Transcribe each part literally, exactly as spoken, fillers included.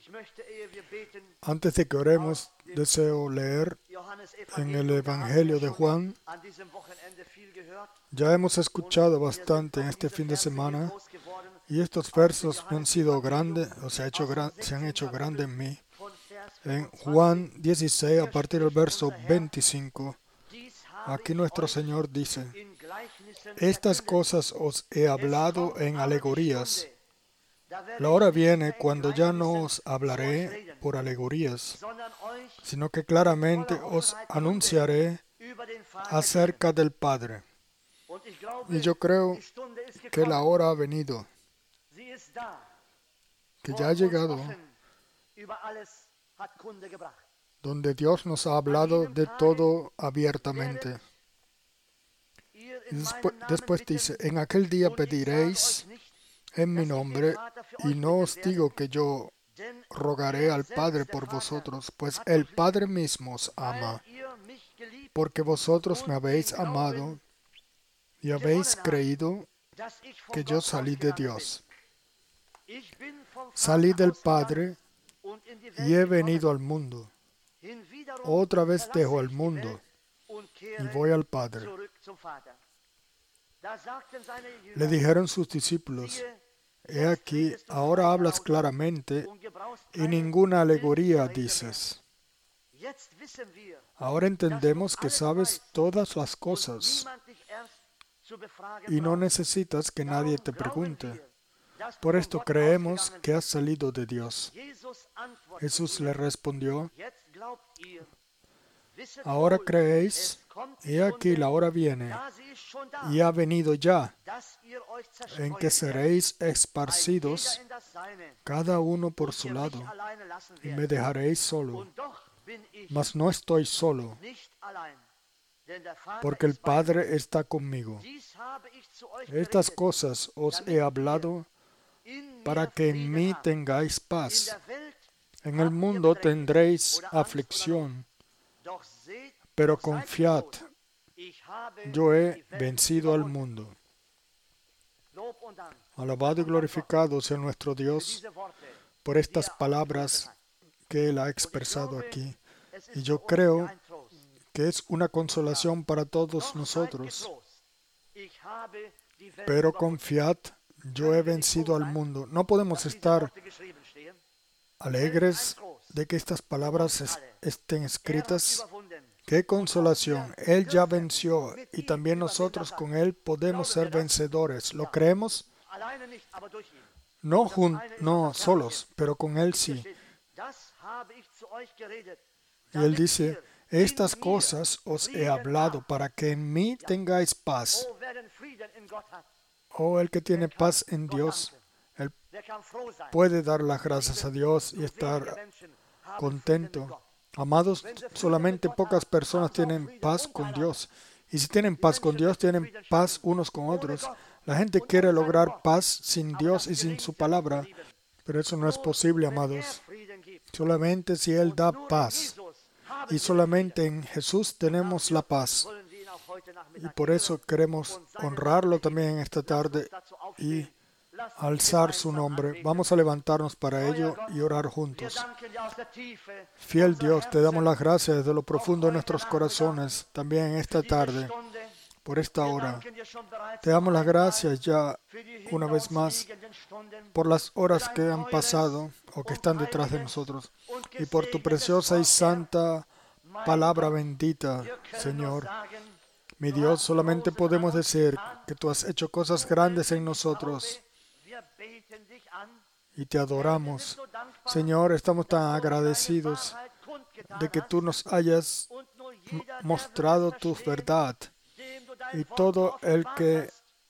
Antes de que oremos, deseo leer en el Evangelio de Juan. Ya hemos escuchado bastante en este fin de semana y estos versos me han sido grandes, o se, ha hecho gran, se han hecho grandes en mí. En Juan dieciséis, a partir del verso veinticinco, aquí nuestro Señor dice: estas cosas os he hablado en alegorías. La hora viene cuando ya no os hablaré por alegorías, sino que claramente os anunciaré acerca del Padre. Y yo creo que la hora ha venido, que ya ha llegado, donde Dios nos ha hablado de todo abiertamente. Y después, después dice: en aquel día pediréis en mi nombre, y no os digo que yo rogaré al Padre por vosotros, pues el Padre mismo os ama, porque vosotros me habéis amado y habéis creído que yo salí de Dios. Salí del Padre y he venido al mundo. Otra vez dejo al mundo y voy al Padre. Le dijeron sus discípulos: he aquí, ahora hablas claramente y ninguna alegoría dices. Ahora entendemos que sabes todas las cosas y no necesitas que nadie te pregunte. Por esto creemos que has salido de Dios. Jesús le respondió: ahora creéis, he aquí la hora viene, y ha venido ya, en que seréis esparcidos, cada uno por su lado, y me dejaréis solo. Mas no estoy solo, porque el Padre está conmigo. Estas cosas os he hablado para que en mí tengáis paz. En el mundo tendréis aflicción, pero confiad, yo he vencido al mundo. Alabado y glorificado sea nuestro Dios por estas palabras que Él ha expresado aquí. Y yo creo que es una consolación para todos nosotros. Pero confiad, yo he vencido al mundo. No podemos estar alegres de que estas palabras es, estén escritas. ¡Qué consolación! Él ya venció y también nosotros con Él podemos ser vencedores. ¿Lo creemos? No, jun- no solos, pero con Él sí. Y Él dice: estas cosas os he hablado para que en mí tengáis paz. Oh, el que tiene paz en Dios, él puede dar las gracias a Dios y estar contento. Amados, solamente pocas personas tienen paz con Dios. Y si tienen paz con Dios, tienen paz unos con otros. La gente quiere lograr paz sin Dios y sin su palabra, pero eso no es posible, amados. Solamente si Él da paz. Y solamente en Jesús tenemos la paz. Y por eso queremos honrarlo también en esta tarde y alzar su nombre. Vamos a levantarnos para ello y orar juntos. Fiel Dios, te damos las gracias desde lo profundo de nuestros corazones, también en esta tarde, por esta hora. Te damos las gracias ya una vez más por las horas que han pasado o que están detrás de nosotros y por tu preciosa y santa palabra bendita, Señor. Mi Dios, solamente podemos decir que tú has hecho cosas grandes en nosotros y te adoramos. Señor, estamos tan agradecidos de que tú nos hayas mostrado tu verdad y todo el que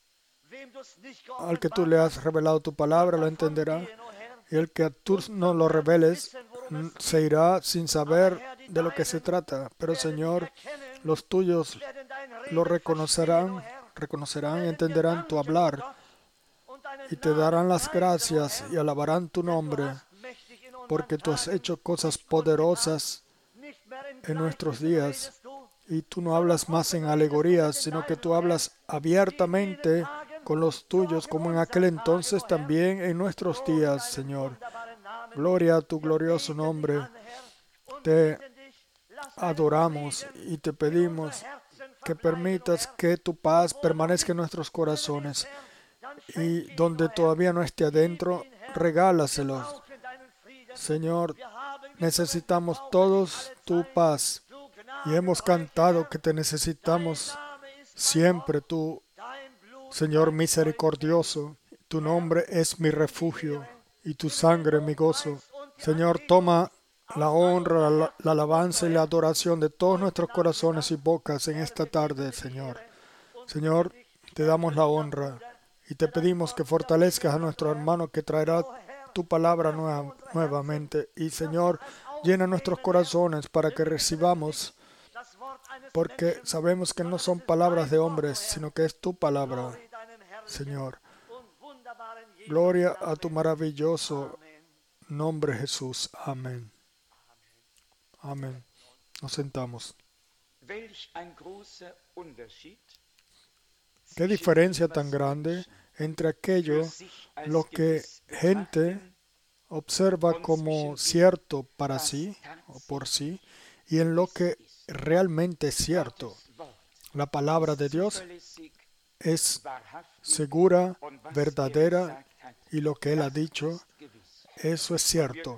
al que tú le has revelado tu palabra lo entenderá, y el que tú no lo reveles se irá sin saber de lo que se trata. Pero Señor, los tuyos lo reconocerán, reconocerán y entenderán tu hablar y te darán las gracias y alabarán tu nombre, porque tú has hecho cosas poderosas en nuestros días. Y tú no hablas más en alegorías, sino que tú hablas abiertamente con los tuyos, como en aquel entonces también en nuestros días, Señor. Gloria a tu glorioso nombre. Te adoramos y te pedimos que permitas que tu paz permanezca en nuestros corazones. Y donde todavía no esté adentro, regálaselos. Señor, necesitamos todos tu paz. Y hemos cantado que te necesitamos siempre, tú, Señor misericordioso. Tu nombre es mi refugio y tu sangre mi gozo. Señor, toma la honra, la, la alabanza y la adoración de todos nuestros corazones y bocas en esta tarde, Señor. Señor, te damos la honra y te pedimos que fortalezcas a nuestro hermano que traerá tu palabra nueva, nuevamente. Y, Señor, llena nuestros corazones para que recibamos, porque sabemos que no son palabras de hombres, sino que es tu palabra, Señor. Gloria a tu maravilloso nombre, Jesús. Amén. Amén. Nos sentamos. Qué diferencia tan grande entre aquello lo que gente observa como cierto para sí o por sí y en lo que realmente es cierto. La palabra de Dios es segura, verdadera, y lo que Él ha dicho, eso es cierto.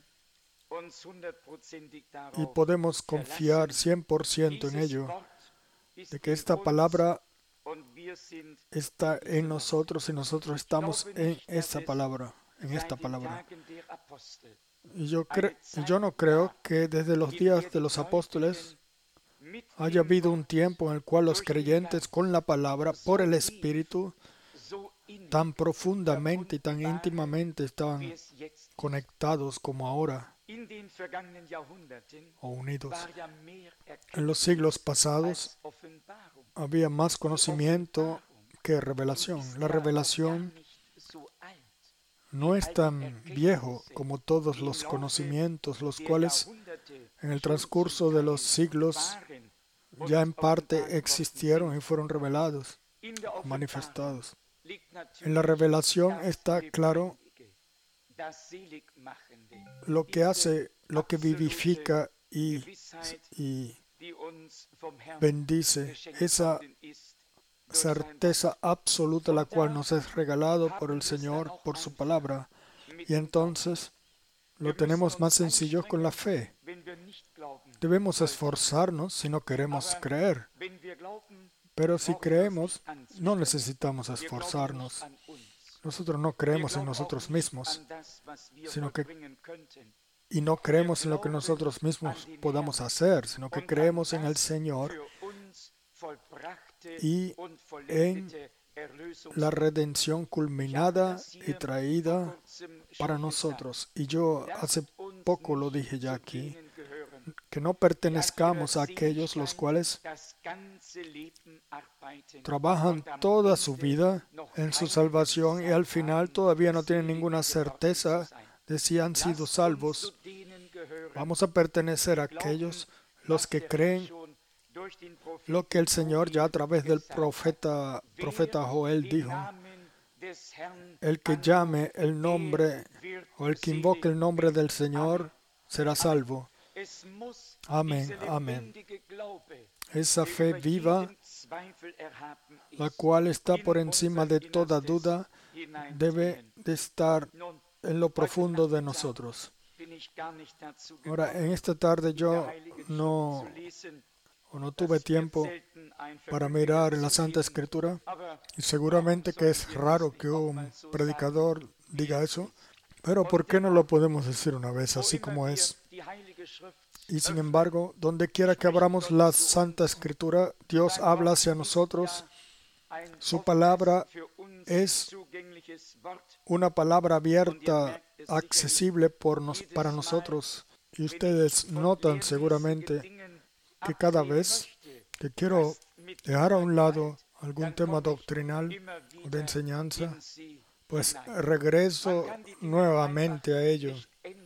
Y podemos confiar cien por ciento en ello, de que esta palabra está en nosotros y nosotros estamos en esta palabra, en esta palabra. Y yo, cre- yo no creo que desde los días de los apóstoles haya habido un tiempo en el cual los creyentes con la palabra, por el Espíritu, tan profundamente y tan íntimamente estaban conectados como ahora, o unidos. En los siglos pasados había más conocimiento que revelación. La revelación no es tan viejo como todos los conocimientos, los cuales en el transcurso de los siglos ya en parte existieron y fueron revelados o manifestados. En la revelación está claro lo que hace, lo que vivifica y, y bendice, esa certeza absoluta la cual nos es regalado por el Señor, por su palabra. Y entonces lo tenemos más sencillo con la fe. Debemos esforzarnos si no queremos creer. Pero si creemos, no necesitamos esforzarnos. Nosotros no creemos en nosotros mismos, sino que, y no creemos en lo que nosotros mismos podamos hacer, sino que creemos en el Señor y en la redención culminada y traída para nosotros. Y yo hace poco lo dije ya aquí, que no pertenezcamos a aquellos los cuales trabajan toda su vida en su salvación y al final todavía no tienen ninguna certeza de si han sido salvos. Vamos a pertenecer a aquellos los que creen lo que el Señor ya a través del profeta, profeta Joel dijo: el que llame el nombre o el que invoque el nombre del Señor será salvo. Amén, amén. Esa fe viva, la cual está por encima de toda duda, debe de estar en lo profundo de nosotros. Ahora, en esta tarde yo no, o no tuve tiempo para mirar en la Santa Escritura, y seguramente que es raro que un predicador diga eso, pero ¿por qué no lo podemos decir una vez así como es? Y sin embargo, donde quiera que abramos la Santa Escritura, Dios habla hacia nosotros. Su palabra es una palabra abierta, accesible por nos, para nosotros. Y ustedes notan seguramente que cada vez que quiero dejar a un lado algún tema doctrinal o de enseñanza, pues regreso nuevamente a ello.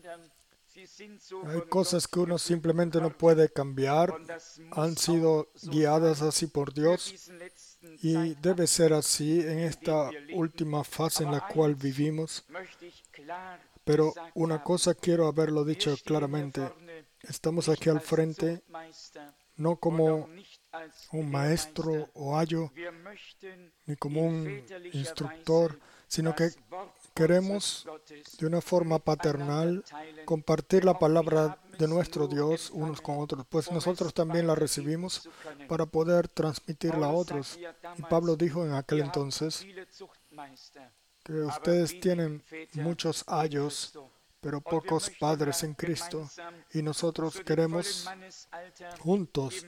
Hay cosas que uno simplemente no puede cambiar, han sido guiadas así por Dios y debe ser así en esta última fase en la cual vivimos. Pero una cosa quiero haberlo dicho claramente. Estamos aquí al frente no como un maestro o ayo, ni como un instructor, sino que queremos de una forma paternal compartir la palabra de nuestro Dios unos con otros, pues nosotros también la recibimos para poder transmitirla a otros. Y Pablo dijo en aquel entonces que ustedes tienen muchos ayos, pero pocos padres en Cristo, y nosotros queremos juntos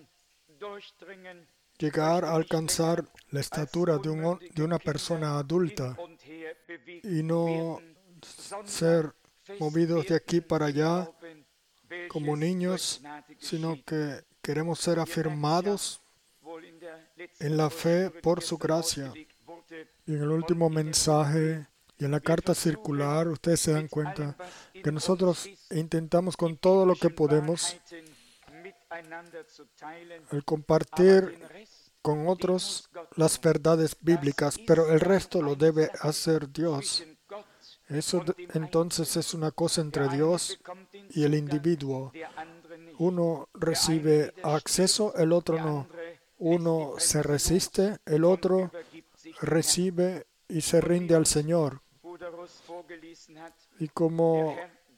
llegar a alcanzar la estatura de, un, de una persona adulta y no ser movidos de aquí para allá como niños, sino que queremos ser afirmados en la fe por su gracia. Y en el último mensaje y en la carta circular, ustedes se dan cuenta que nosotros intentamos con todo lo que podemos el compartir con otros las verdades bíblicas, pero el resto lo debe hacer Dios. Eso entonces es una cosa entre Dios y el individuo. Uno recibe acceso, el otro no. Uno se resiste, el otro recibe y se rinde al Señor. Y como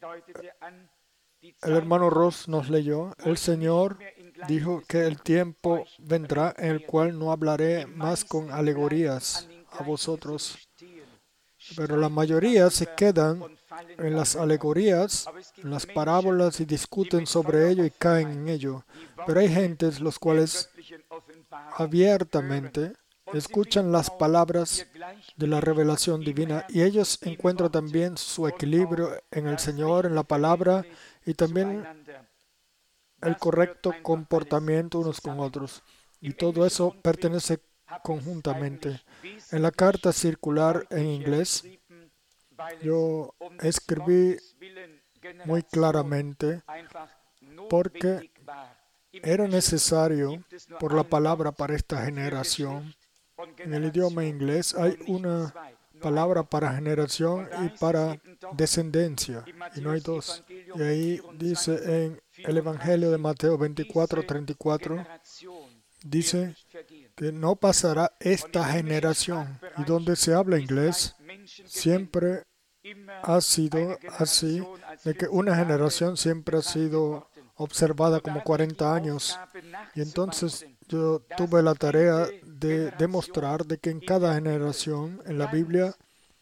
el hermano Ross nos leyó, el Señor dijo que el tiempo vendrá en el cual no hablaré más con alegorías a vosotros. Pero la mayoría se quedan en las alegorías, en las parábolas y discuten sobre ello y caen en ello. Pero hay gentes los cuales abiertamente escuchan las palabras de la revelación divina y ellos encuentran también su equilibrio en el Señor, en la palabra y también el correcto comportamiento unos con otros. Y todo eso pertenece conjuntamente. En la carta circular en inglés, yo escribí muy claramente porque era necesario por la palabra para esta generación. En el idioma inglés hay una palabra para generación y para descendencia, y no hay dos. Y ahí dice en el Evangelio de Mateo veinticuatro, treinta y cuatro, dice que no pasará esta generación. Y donde se habla inglés, siempre ha sido así, de que una generación siempre ha sido observada como cuarenta años. Y entonces yo tuve la tarea de demostrar de que en cada generación en la Biblia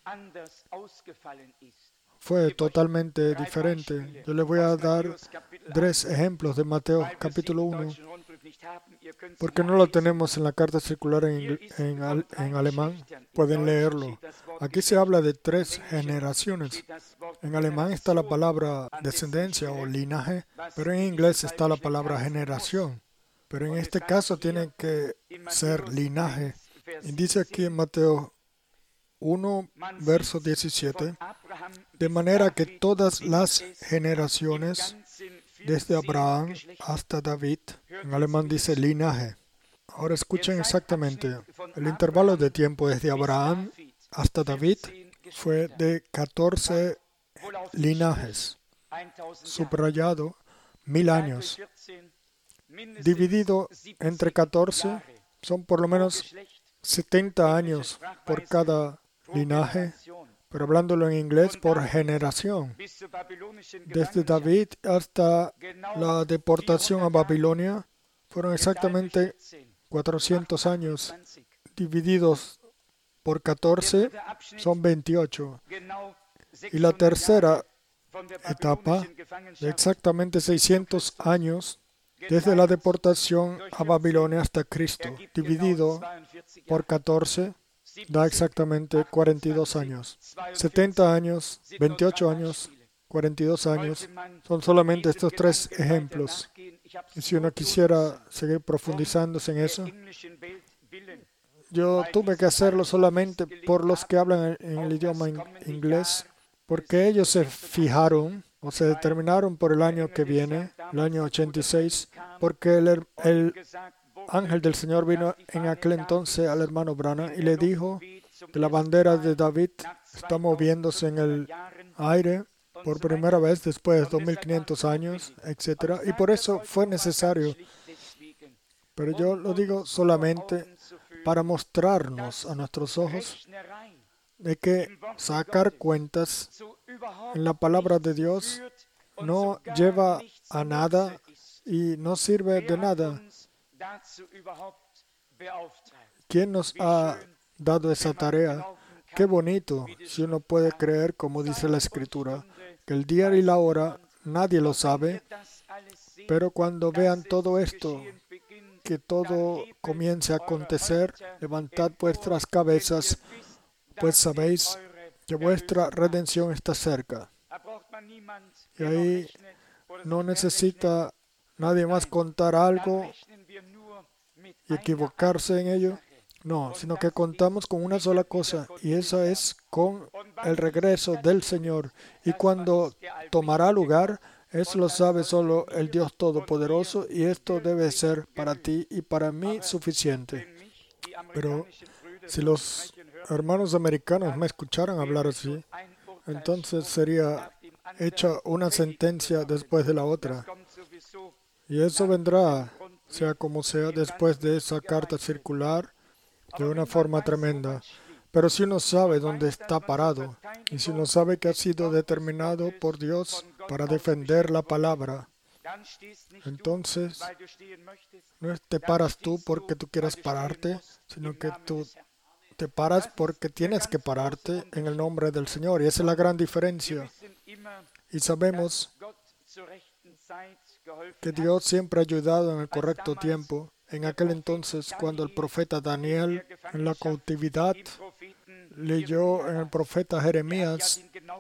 fue totalmente diferente. Yo les voy a dar tres ejemplos de Mateo capítulo uno, porque no lo tenemos en la carta circular en, en, en alemán. Pueden leerlo. Aquí se habla de tres generaciones. En alemán está la palabra descendencia o linaje, pero en inglés está la palabra generación. Pero en este caso tiene que ser linaje. Y dice aquí en Mateo uno, verso diecisiete, de manera que todas las generaciones, desde Abraham hasta David, en alemán dice linaje. Ahora escuchen exactamente, el intervalo de tiempo desde Abraham hasta David fue de catorce linajes, subrayado mil años, dividido entre catorce, son por lo menos setenta años por cada linaje, pero hablándolo en inglés, por generación. Desde David hasta la deportación a Babilonia fueron exactamente cuatrocientos años, divididos por catorce, son veintiocho. Y la tercera etapa, de exactamente seiscientos años, desde la deportación a Babilonia hasta Cristo, dividido por catorce, da exactamente cuarenta y dos años. setenta años, veintiocho años, cuarenta y dos años, son solamente estos tres ejemplos. Y si uno quisiera seguir profundizándose en eso, yo tuve que hacerlo solamente por los que hablan en el idioma inglés, porque ellos se fijaron o se determinaron por el año que viene, el año ochenta y seis, porque el, el ángel del Señor vino en aquel entonces al hermano Branham y le dijo que la bandera de David está moviéndose en el aire por primera vez después de dos mil quinientos años, etcétera. Y por eso fue necesario. Pero yo lo digo solamente para mostrarnos a nuestros ojos de que sacar cuentas en la palabra de Dios no lleva a nada y no sirve de nada. ¿Quién nos ha dado esa tarea? Qué bonito si uno puede creer, como dice la Escritura, que el día y la hora nadie lo sabe, pero cuando vean todo esto, que todo comience a acontecer, levantad vuestras cabezas, pues sabéis que vuestra redención está cerca. Y ahí no necesita nadie más contar algo y equivocarse en ello. No, sino que contamos con una sola cosa, y esa es con el regreso del Señor. Y cuando tomará lugar, eso lo sabe solo el Dios Todopoderoso, y esto debe ser para ti y para mí suficiente. Pero si los hermanos americanos me escucharan hablar así, entonces sería hecha una sentencia después de la otra. Y eso vendrá, sea como sea, después de esa carta circular, de una forma tremenda. Pero si uno sabe dónde está parado, y si uno sabe que ha sido determinado por Dios para defender la palabra, entonces no te paras tú porque tú quieras pararte, sino que tú te paras porque tienes que pararte en el nombre del Señor. Y esa es la gran diferencia. Y sabemos que Dios siempre ha ayudado en el correcto tiempo. En aquel entonces, cuando el profeta Daniel en la cautividad leyó en el profeta Jeremías,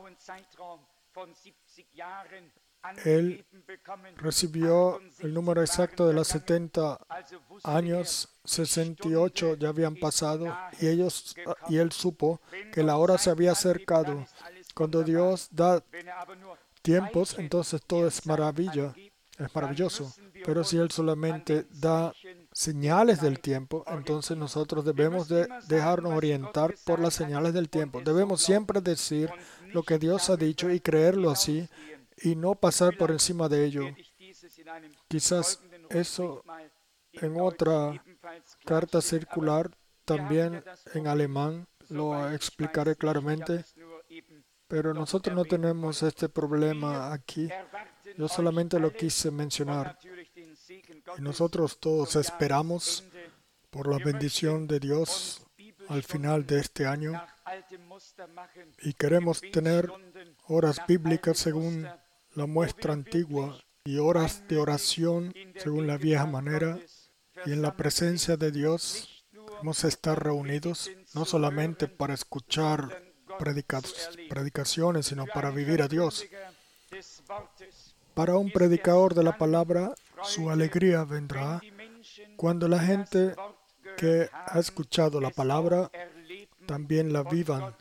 él recibió el número exacto de los setenta años, sesenta y ocho ya habían pasado, y, ellos, y él supo que la hora se había acercado. Cuando Dios da tiempos, entonces todo es maravilla, es maravilloso. Pero si Él solamente da señales del tiempo, entonces nosotros debemos de dejarnos orientar por las señales del tiempo. Debemos siempre decir lo que Dios ha dicho y creerlo así y no pasar por encima de ello. Quizás eso en otra carta circular, también en alemán, lo explicaré claramente. Pero nosotros no tenemos este problema aquí. Yo solamente lo quise mencionar. Y nosotros todos esperamos por la bendición de Dios al final de este año. Y queremos tener horas bíblicas según la muestra antigua y horas de oración según la vieja manera. Y en la presencia de Dios queremos estar reunidos, no solamente para escuchar predicaciones, sino para vivir a Dios. Para un predicador de la palabra, su alegría vendrá cuando la gente que ha escuchado la palabra también la vivan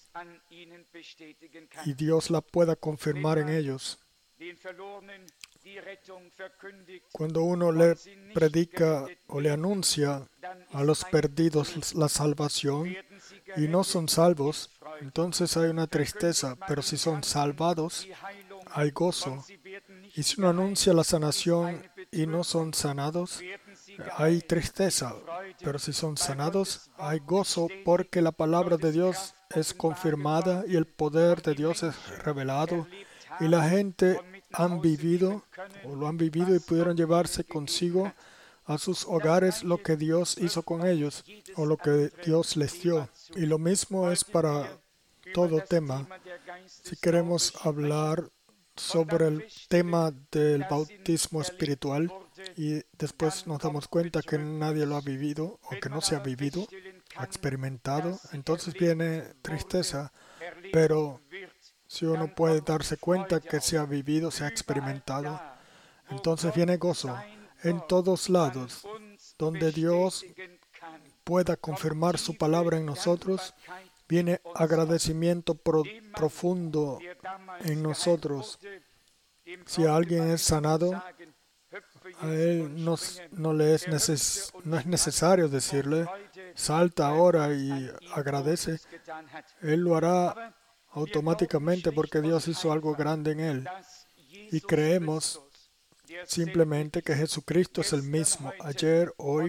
y Dios la pueda confirmar en ellos. Cuando uno le predica o le anuncia a los perdidos la salvación y no son salvos, entonces hay una tristeza, pero si son salvados, hay gozo. Y si uno anuncia la sanación y no son sanados, hay tristeza, pero si son sanados, hay gozo porque la palabra de Dios es confirmada y el poder de Dios es revelado y la gente han vivido o lo han vivido y pudieron llevarse consigo a sus hogares lo que Dios hizo con ellos o lo que Dios les dio. Y lo mismo es para todo tema. Si queremos hablar sobre el tema del bautismo espiritual y después nos damos cuenta que nadie lo ha vivido o que no se ha vivido, ha experimentado, entonces viene tristeza. Pero si uno puede darse cuenta que se ha vivido, se ha experimentado, entonces viene gozo en todos lados. Donde Dios pueda confirmar su palabra en nosotros, viene agradecimiento pro, profundo en nosotros. Si alguien es sanado, a él no, no, le es, neces, no es necesario decirle, salta ahora y agradece. Él lo hará automáticamente porque Dios hizo algo grande en él. Y creemos simplemente que Jesucristo es el mismo ayer, hoy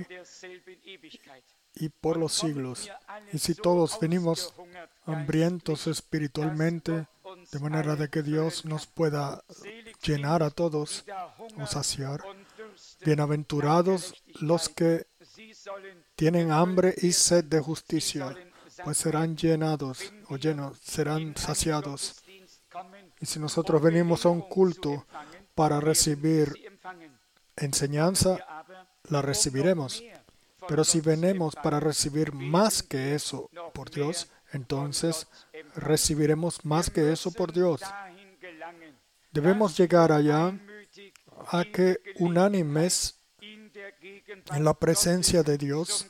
y por los siglos. Y si todos venimos hambrientos espiritualmente, de manera de que Dios nos pueda llenar a todos o saciar, bienaventurados los que tienen hambre y sed de justicia, pues serán llenados o llenos, serán saciados. Y si nosotros venimos a un culto para recibir enseñanza, la recibiremos. Pero si venimos para recibir más que eso por Dios, entonces recibiremos más que eso por Dios. Debemos llegar allá a que unánimes en la presencia de Dios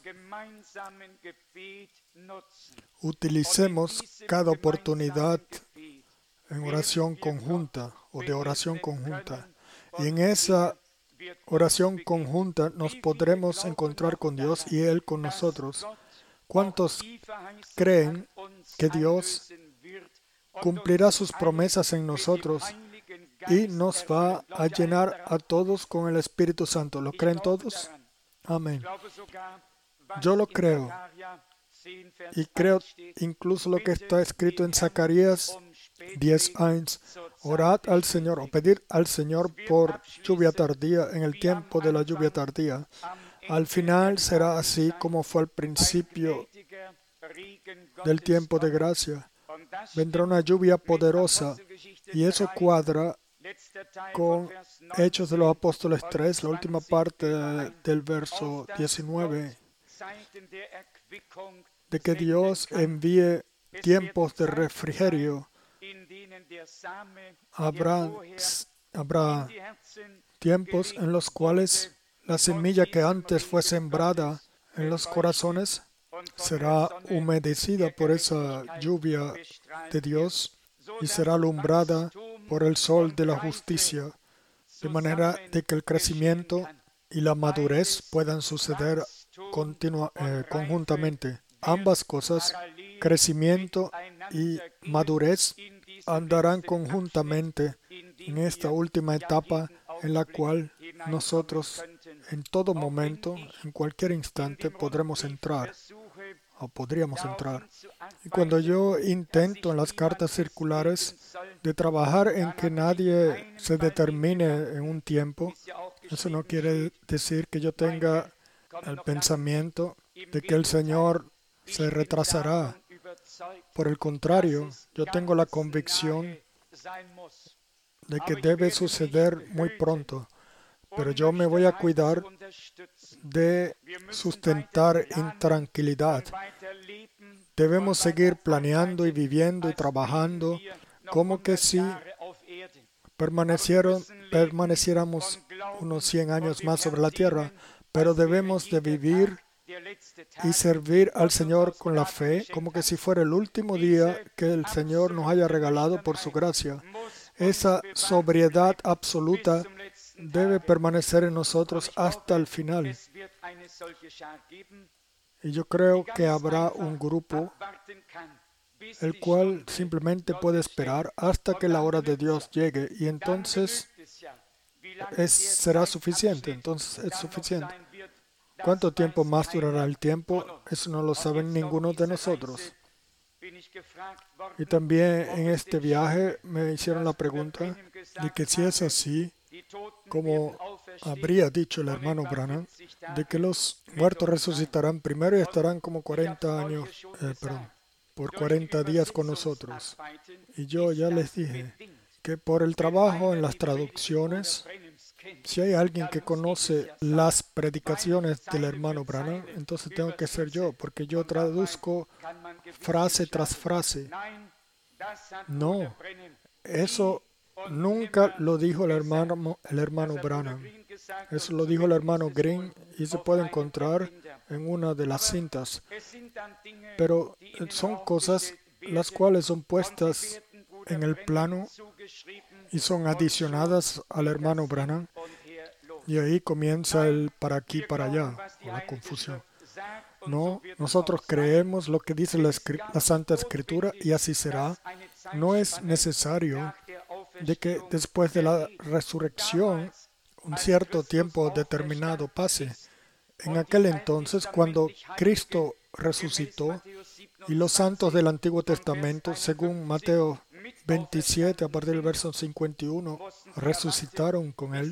utilicemos cada oportunidad en oración conjunta o de oración conjunta. Y en esa oración conjunta nos podremos encontrar con Dios y Él con nosotros. ¿Cuántos creen que Dios cumplirá sus promesas en nosotros y nos va a llenar a todos con el Espíritu Santo? ¿Lo creen todos? Amén. Yo lo creo. Y creo incluso lo que está escrito en Zacarías diez uno. Orad al Señor o pedid al Señor por lluvia tardía en el tiempo de la lluvia tardía. Al final será así como fue al principio del tiempo de gracia. Vendrá una lluvia poderosa y eso cuadra con Hechos de los Apóstoles tres, la última parte del verso diecinueve, de que Dios envíe tiempos de refrigerio. Habrá, habrá tiempos en los cuales la semilla que antes fue sembrada en los corazones será humedecida por esa lluvia de Dios y será alumbrada por el sol de la justicia, de manera de que el crecimiento y la madurez puedan suceder continua, eh, conjuntamente. Ambas cosas, crecimiento y madurez, andarán conjuntamente en esta última etapa en la cual nosotros en todo momento, en cualquier instante, podremos entrar o podríamos entrar. Y cuando yo intento en las cartas circulares de trabajar en que nadie se determine en un tiempo, eso no quiere decir que yo tenga el pensamiento de que el Señor se retrasará. Por el contrario, yo tengo la convicción de que debe suceder muy pronto, pero yo me voy a cuidar de sustentar intranquilidad. Debemos seguir planeando y viviendo y trabajando como que si permanecieron, permaneciéramos unos cien años más sobre la tierra, pero debemos de vivir y servir al Señor con la fe, como que si fuera el último día que el Señor nos haya regalado por su gracia. Esa sobriedad absoluta debe permanecer en nosotros hasta el final. Y yo creo que habrá un grupo el cual simplemente puede esperar hasta que la hora de Dios llegue y entonces es, será suficiente, entonces es suficiente. ¿Cuánto tiempo más durará el tiempo? Eso no lo sabe ninguno de nosotros. Y también en este viaje me hicieron la pregunta de que si es así, como habría dicho el hermano Branham, de que los muertos resucitarán primero y estarán como cuarenta años, eh, perdón, por cuarenta días con nosotros. Y yo ya les dije que por el trabajo en las traducciones, si hay alguien que conoce las predicaciones del hermano Branham, entonces tengo que ser yo, porque yo traduzco frase tras frase. No, eso nunca lo dijo el hermano, el hermano Branham. Eso lo dijo el hermano Green y se puede encontrar en una de las cintas. Pero son cosas las cuales son puestas en el plano y son adicionadas al hermano Branham. Y ahí comienza el para aquí, para allá, o la confusión. No, nosotros creemos lo que dice la, la Santa Escritura y así será. No es necesario de que después de la resurrección un cierto tiempo determinado pase. En aquel entonces, cuando Cristo resucitó y los santos del Antiguo Testamento, según Mateo veintisiete, a partir del verso cincuenta y uno, resucitaron con Él,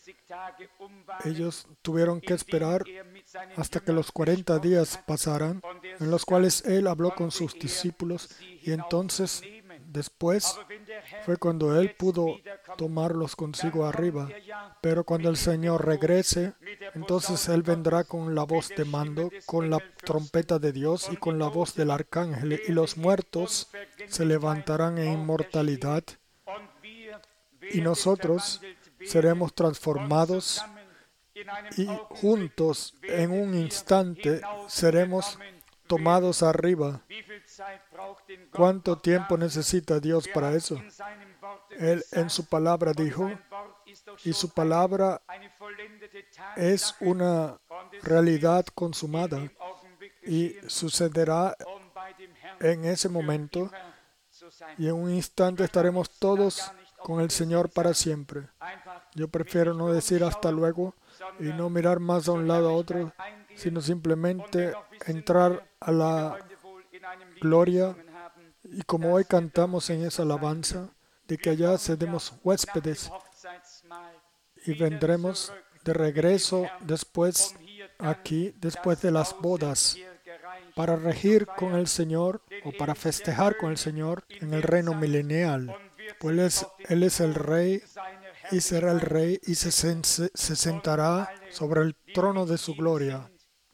ellos tuvieron que esperar hasta que los cuarenta días pasaran, en los cuales Él habló con sus discípulos, y entonces después fue cuando Él pudo tomarlos consigo arriba. Pero cuando el Señor regrese, entonces Él vendrá con la voz de mando, con la trompeta de Dios y con la voz del arcángel, y los muertos se levantarán en inmortalidad, y nosotros seremos transformados y juntos en un instante seremos tomados arriba. ¿Cuánto tiempo necesita Dios para eso? Él en su palabra dijo, y su palabra es una realidad consumada y sucederá en ese momento, y en un instante estaremos todos con el Señor para siempre. Yo prefiero no decir hasta luego y no mirar más a un lado a otro, sino simplemente entrar a la gloria. Y como hoy cantamos en esa alabanza, de que allá seremos huéspedes y vendremos de regreso después aquí, después de las bodas, para regir con el Señor o para festejar con el Señor en el reino milenial. Pues Él es, Él es el Rey y será el Rey y se, se, se sentará sobre el trono de su gloria.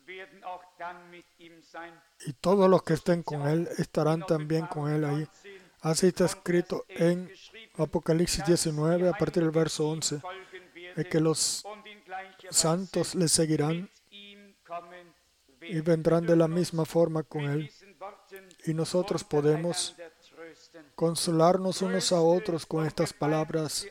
Y todos los que estén con Él estarán también con Él ahí. Así está escrito en Apocalipsis diecinueve, a partir del verso once, de que los santos le seguirán y vendrán de la misma forma con Él. Y nosotros podemos consolarnos unos a otros con estas palabras,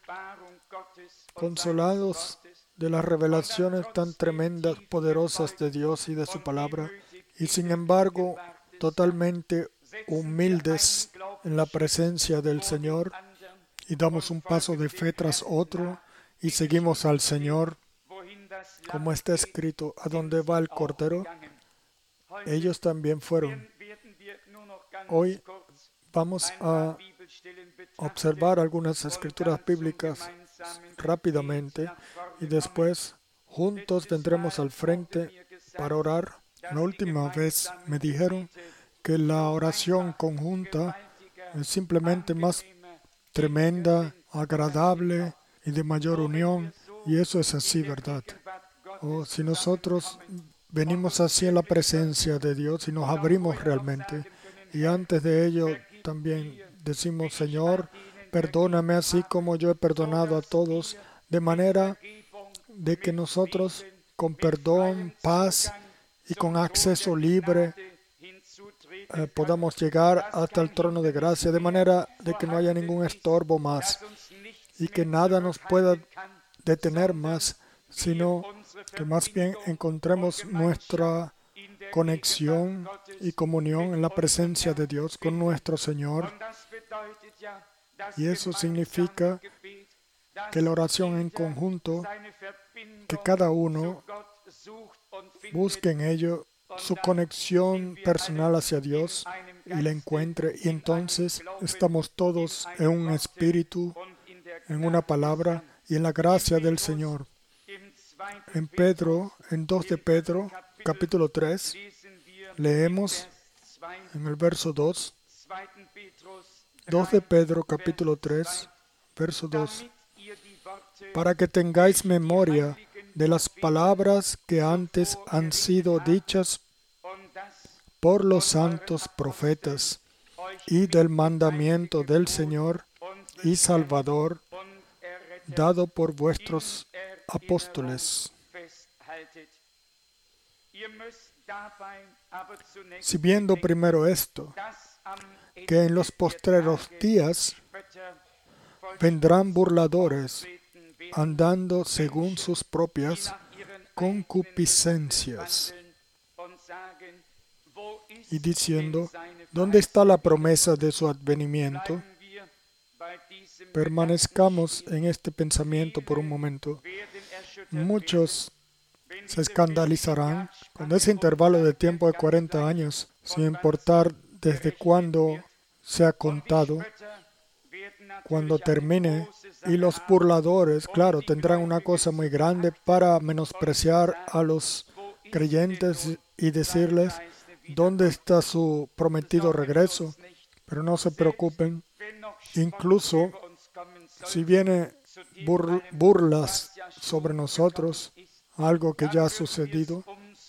consolados de las revelaciones tan tremendas, poderosas de Dios y de su palabra, y sin embargo totalmente humildes en la presencia del Señor, y damos un paso de fe tras otro y seguimos al Señor, como está escrito, a donde va el Cordero, ellos también fueron. Hoy vamos a observar algunas escrituras bíblicas rápidamente y después juntos vendremos al frente para orar. La última vez me dijeron que la oración conjunta es simplemente más tremenda, agradable y de mayor unión, y eso es así, ¿verdad? O si nosotros venimos así en la presencia de Dios y nos abrimos realmente, y antes de ello también decimos, Señor, perdóname así como yo he perdonado a todos, de manera de que nosotros con perdón, paz y con acceso libre eh, podamos llegar hasta el trono de gracia, de manera de que no haya ningún estorbo más y que nada nos pueda detener más, sino que más bien encontremos nuestra conexión y comunión en la presencia de Dios con nuestro Señor. Y eso significa que la oración en conjunto, que cada uno busque en ello su conexión personal hacia Dios y la encuentre, y entonces estamos todos en un espíritu, en una palabra y en la gracia del Señor. En Pedro, en dos de Pedro, capítulo tres, leemos en el verso dos, dos de Pedro, capítulo tres, verso dos, para que tengáis memoria de las palabras que antes han sido dichas por los santos profetas y del mandamiento del Señor y Salvador dado por vuestros apóstoles. Si viendo primero esto, que en los postreros días vendrán burladores, andando según sus propias concupiscencias, y diciendo, ¿Dónde está la promesa de su advenimiento? Permanezcamos en este pensamiento por un momento. Muchos se escandalizarán cuando ese intervalo de tiempo de cuarenta años, sin importar desde cuándo sea contado, cuando termine, y los burladores, claro, tendrán una cosa muy grande para menospreciar a los creyentes y decirles, ¿dónde está su prometido regreso? Pero no se preocupen, incluso si viene bur- burlas sobre nosotros, algo que ya ha sucedido,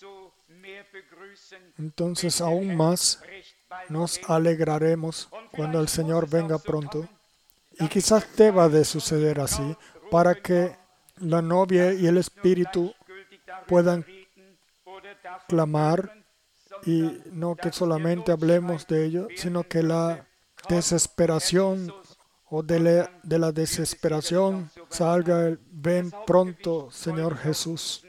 entonces aún más nos alegraremos cuando el Señor venga pronto. Y quizás deba de suceder así para que la novia y el espíritu puedan clamar y no que solamente hablemos de ello, sino que la desesperación o de la, de la desesperación salga el ven pronto, Señor Jesús.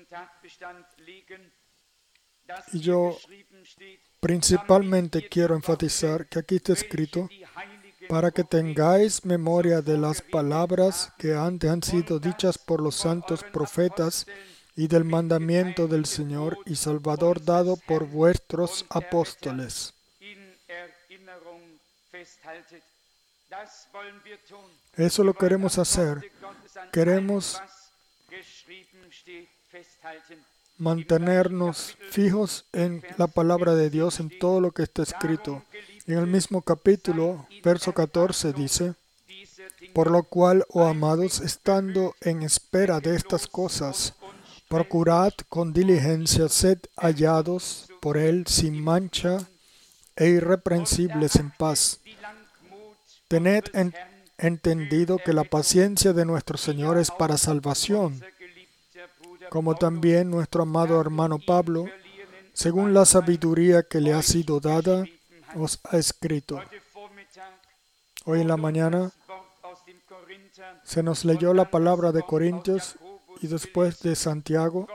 Y yo principalmente quiero enfatizar que aquí está escrito para que tengáis memoria de las palabras que antes han sido dichas por los santos profetas y del mandamiento del Señor y Salvador dado por vuestros apóstoles. Eso lo queremos hacer. Queremos mantenernos fijos en la palabra de Dios, en todo lo que está escrito. En el mismo capítulo, verso catorce dice, por lo cual, oh amados, estando en espera de estas cosas, procurad con diligencia sed hallados por Él sin mancha e irreprensibles en paz. Tened en- entendido que la paciencia de nuestro Señor es para salvación, como también nuestro amado hermano Pablo, según la sabiduría que le ha sido dada, os ha escrito. Hoy en la mañana se nos leyó la palabra de Corintios y después de Santiago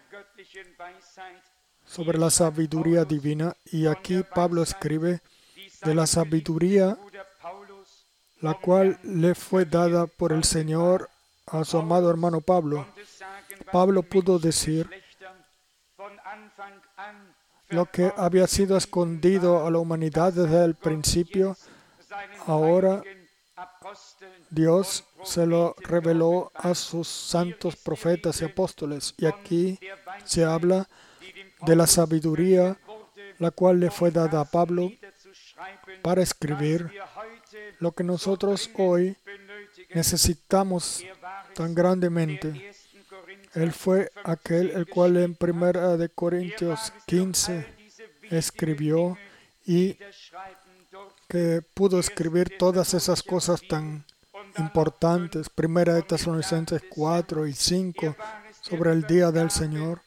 sobre la sabiduría divina. Y aquí Pablo escribe de la sabiduría la cual le fue dada por el Señor a su amado hermano Pablo. Pablo pudo decir lo que había sido escondido a la humanidad desde el principio. Ahora Dios se lo reveló a sus santos profetas y apóstoles. Y aquí se habla de la sabiduría la cual le fue dada a Pablo para escribir lo que nosotros hoy necesitamos tan grandemente. Él fue aquel el cual en primera de Corintios quince escribió y que pudo escribir todas esas cosas tan importantes. Primera de Tesalonicenses cuatro y cinco sobre el día del Señor.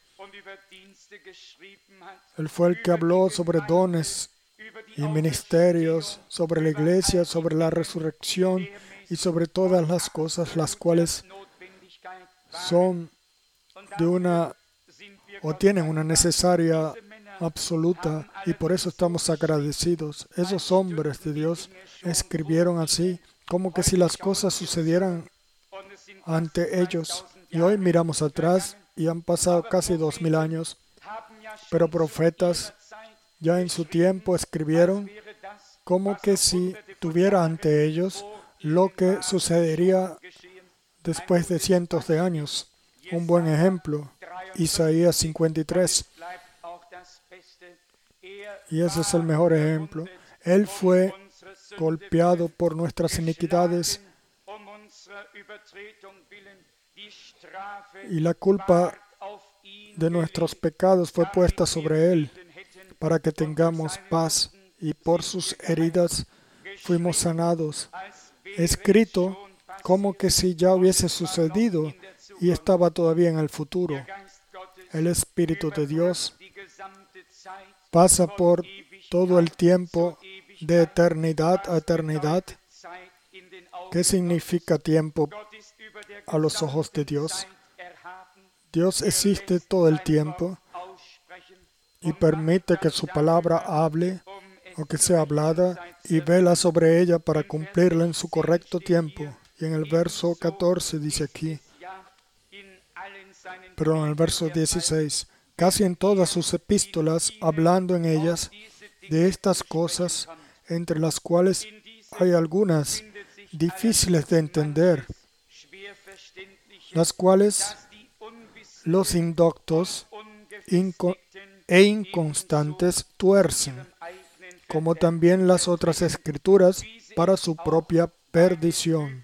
Él fue el que habló sobre dones y ministerios, sobre la iglesia, sobre la resurrección y sobre todas las cosas las cuales son de una o tienen una necesaria absoluta, y por eso estamos agradecidos. Esos hombres de Dios escribieron así, como que si las cosas sucedieran ante ellos. Y hoy miramos atrás y han pasado casi dos mil años, pero profetas ya en su tiempo escribieron como que si tuviera ante ellos lo que sucedería después de cientos de años. Un buen ejemplo, Isaías cincuenta y tres. Y ese es el mejor ejemplo. Él fue golpeado por nuestras iniquidades y la culpa de nuestros pecados fue puesta sobre Él para que tengamos paz, y por sus heridas fuimos sanados. Escrito como que si ya hubiese sucedido y estaba todavía en el futuro. El Espíritu de Dios pasa por todo el tiempo de eternidad a eternidad. ¿Qué significa tiempo a los ojos de Dios? Dios existe todo el tiempo y permite que su palabra hable o que sea hablada, y vela sobre ella para cumplirla en su correcto tiempo. Y en el verso catorce dice aquí, perdón, en el verso dieciséis, casi en todas sus epístolas, hablando en ellas de estas cosas, entre las cuales hay algunas difíciles de entender, las cuales los indoctos inco- e inconstantes tuercen, como también las otras escrituras, para su propia perdición.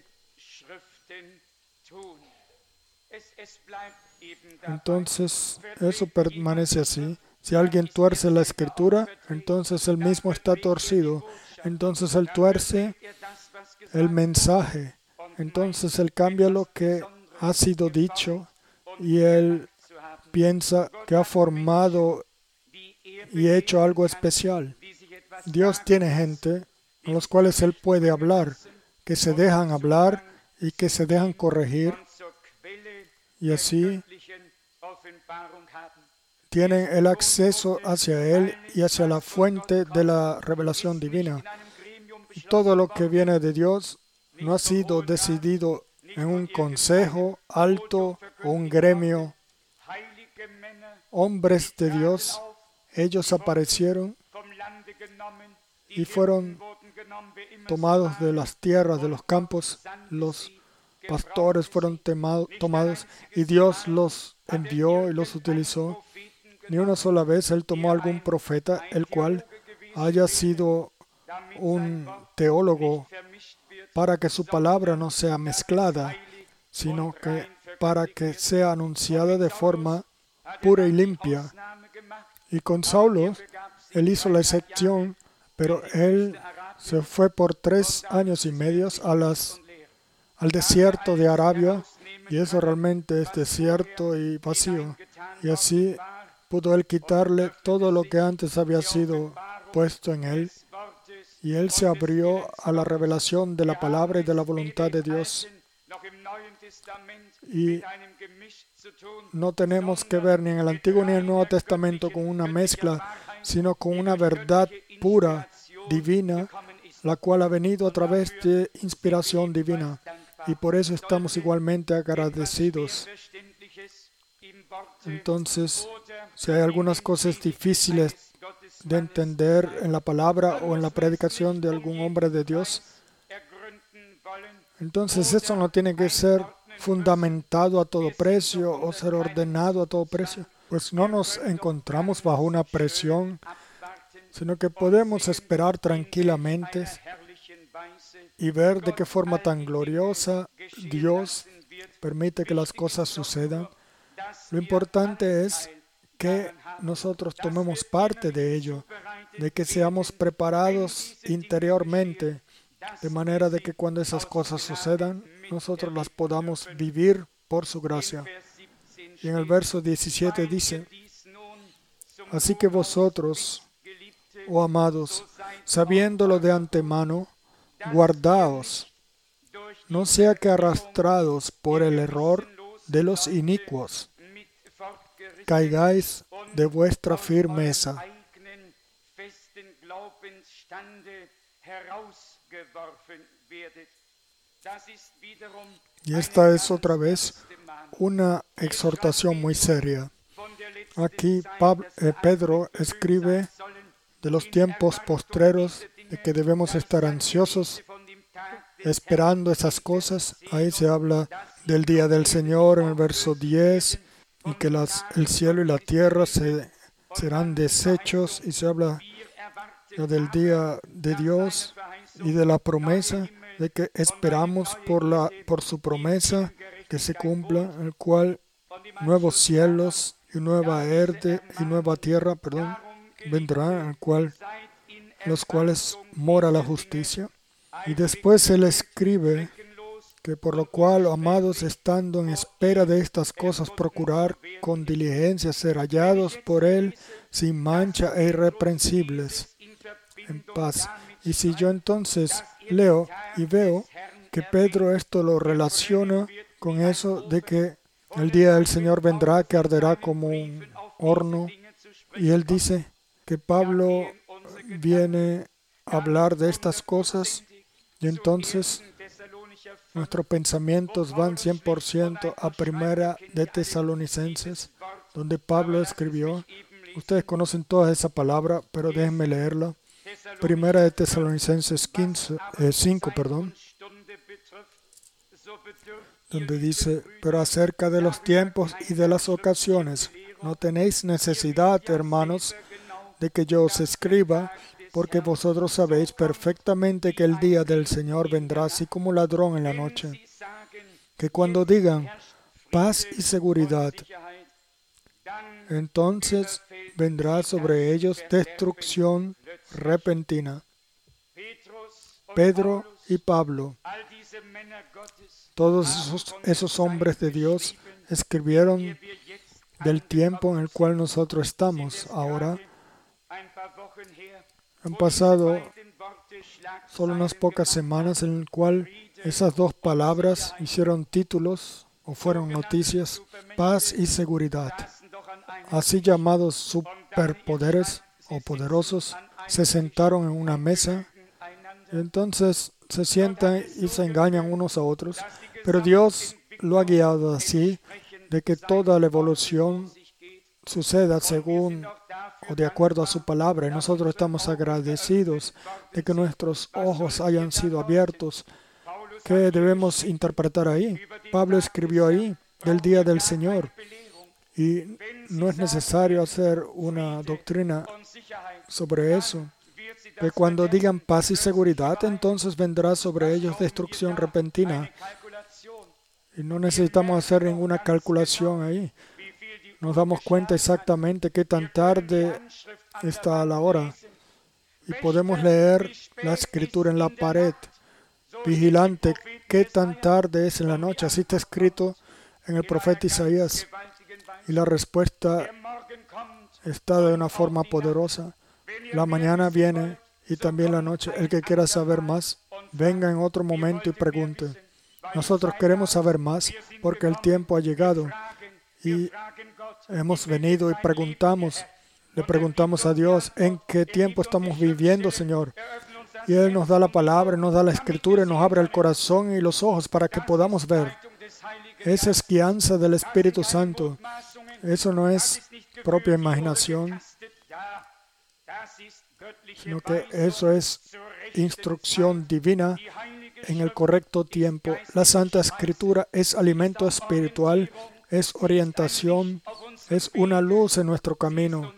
Entonces, eso permanece así. Si alguien tuerce la escritura, entonces él mismo está torcido. Entonces él tuerce el mensaje. Entonces él cambia lo que ha sido dicho y él piensa que ha formado y hecho algo especial. Dios tiene gente con los cuales él puede hablar, que se dejan hablar y que se dejan corregir, y así tienen el acceso hacia Él y hacia la fuente de la revelación divina. Y todo lo que viene de Dios no ha sido decidido en un consejo alto o un gremio. Hombres de Dios, ellos aparecieron y fueron tomados de las tierras, de los campos. Los pastores fueron temado, tomados y Dios los envió y los utilizó. Ni una sola vez Él tomó algún profeta, el cual haya sido un teólogo, para que su palabra no sea mezclada, sino que para que sea anunciada de forma pura y limpia. Y con Saulo, Él hizo la excepción, pero Él se fue por tres años y medio a las, al desierto de Arabia, y eso realmente es desierto y vacío. Y así pudo Él quitarle todo lo que antes había sido puesto en Él, y Él se abrió a la revelación de la palabra y de la voluntad de Dios. Y no tenemos que ver ni en el Antiguo ni en el Nuevo Testamento con una mezcla, sino con una verdad pura, divina, la cual ha venido a través de inspiración divina. Y por eso estamos igualmente agradecidos. Entonces, si hay algunas cosas difíciles de entender en la palabra o en la predicación de algún hombre de Dios, entonces eso no tiene que ser fundamentado a todo precio o ser ordenado a todo precio, pues no nos encontramos bajo una presión, sino que podemos esperar tranquilamente y ver de qué forma tan gloriosa Dios permite que las cosas sucedan. Lo importante es que nosotros tomemos parte de ello, de que seamos preparados interiormente, de manera de que cuando esas cosas sucedan, nosotros las podamos vivir por su gracia. Y en el verso diecisiete dice, así que vosotros, oh amados, sabiéndolo de antemano, guardaos, no sea que arrastrados por el error de los inicuos, caigáis de vuestra firmeza. Y esta es otra vez una exhortación muy seria. Aquí Pablo, eh, Pedro escribe de los tiempos postreros, de que debemos estar ansiosos esperando esas cosas. Ahí se habla del día del Señor en el verso diez, y que las, el cielo y la tierra se, serán deshechos, y se habla del día de Dios y de la promesa de que esperamos por, la, por su promesa que se cumpla, en el cual nuevos cielos y nueva erde y nueva tierra, perdón, vendrán, en el cual los cuales mora la justicia. Y después él escribe que por lo cual, amados, estando en espera de estas cosas, procurar con diligencia ser hallados por él sin mancha e irreprensibles, en paz. Y si yo entonces leo y veo que Pedro esto lo relaciona con eso de que el día del Señor vendrá, que arderá como un horno, y él dice que Pablo viene a hablar de estas cosas y entonces nuestros pensamientos van cien por ciento a Primera de Tesalonicenses, donde Pablo escribió. Ustedes conocen toda esa palabra, pero déjenme leerla. Primera de Tesalonicenses quince, eh, cinco, perdón, donde dice, pero acerca de los tiempos y de las ocasiones, no tenéis necesidad, hermanos, de que yo os escriba, porque vosotros sabéis perfectamente que el día del Señor vendrá así como ladrón en la noche, que cuando digan paz y seguridad, entonces vendrá sobre ellos destrucción repentina. Pedro y Pablo, todos esos, esos hombres de Dios escribieron del tiempo en el cual nosotros estamos ahora. Han pasado solo unas pocas semanas en el cual esas dos palabras hicieron títulos o fueron noticias, paz y seguridad. Así llamados superpoderes o poderosos se sentaron en una mesa y entonces se sientan y se engañan unos a otros, pero Dios lo ha guiado así de que toda la evolución suceda según o de acuerdo a su palabra. Y nosotros estamos agradecidos de que nuestros ojos hayan sido abiertos. ¿Qué debemos interpretar ahí? Pablo escribió ahí del día del Señor. Y no es necesario hacer una doctrina sobre eso. Que cuando digan paz y seguridad, entonces vendrá sobre ellos destrucción repentina. Y no necesitamos hacer ninguna calculación ahí. Nos damos cuenta exactamente qué tan tarde está la hora. Y podemos leer la escritura en la pared. Vigilante, qué tan tarde es en la noche. Así está escrito en el profeta Isaías. Y la respuesta está de una forma poderosa. La mañana viene y también la noche. El que quiera saber más, venga en otro momento y pregunte. Nosotros queremos saber más porque el tiempo ha llegado. Y hemos venido y preguntamos, le preguntamos a Dios, ¿en qué tiempo estamos viviendo, Señor? Y Él nos da la palabra, nos da la escritura, nos abre el corazón y los ojos para que podamos ver. Esa es guianza del Espíritu Santo. Eso no es propia imaginación, sino que eso es instrucción divina en el correcto tiempo. La Santa Escritura es alimento espiritual, es orientación, es una luz en nuestro camino.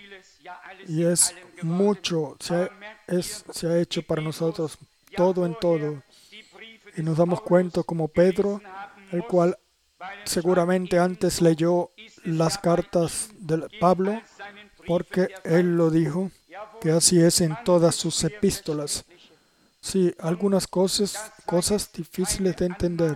Y es mucho, se ha, es, se ha hecho para nosotros, todo en todo. Y nos damos cuenta como Pedro, el cual seguramente antes leyó las cartas de Pablo, porque él lo dijo, que así es en todas sus epístolas. Sí, algunas cosas, cosas difíciles de entender.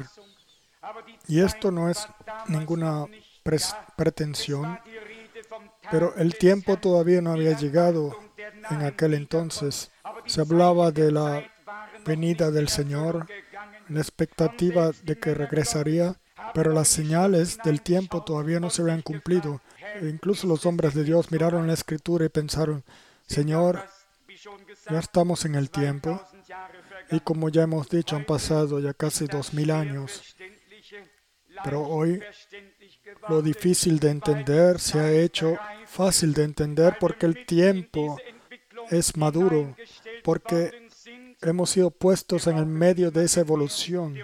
Y esto no es ninguna pretensión, pero el tiempo todavía no había llegado en aquel entonces. Se hablaba de la venida del Señor, la expectativa de que regresaría, pero las señales del tiempo todavía no se habían cumplido. E incluso los hombres de Dios miraron la Escritura y pensaron, Señor, ya estamos en el tiempo, y como ya hemos dicho, han pasado ya casi dos mil años. Pero hoy lo difícil de entender se ha hecho fácil de entender porque el tiempo es maduro, porque hemos sido puestos en el medio de esa evolución.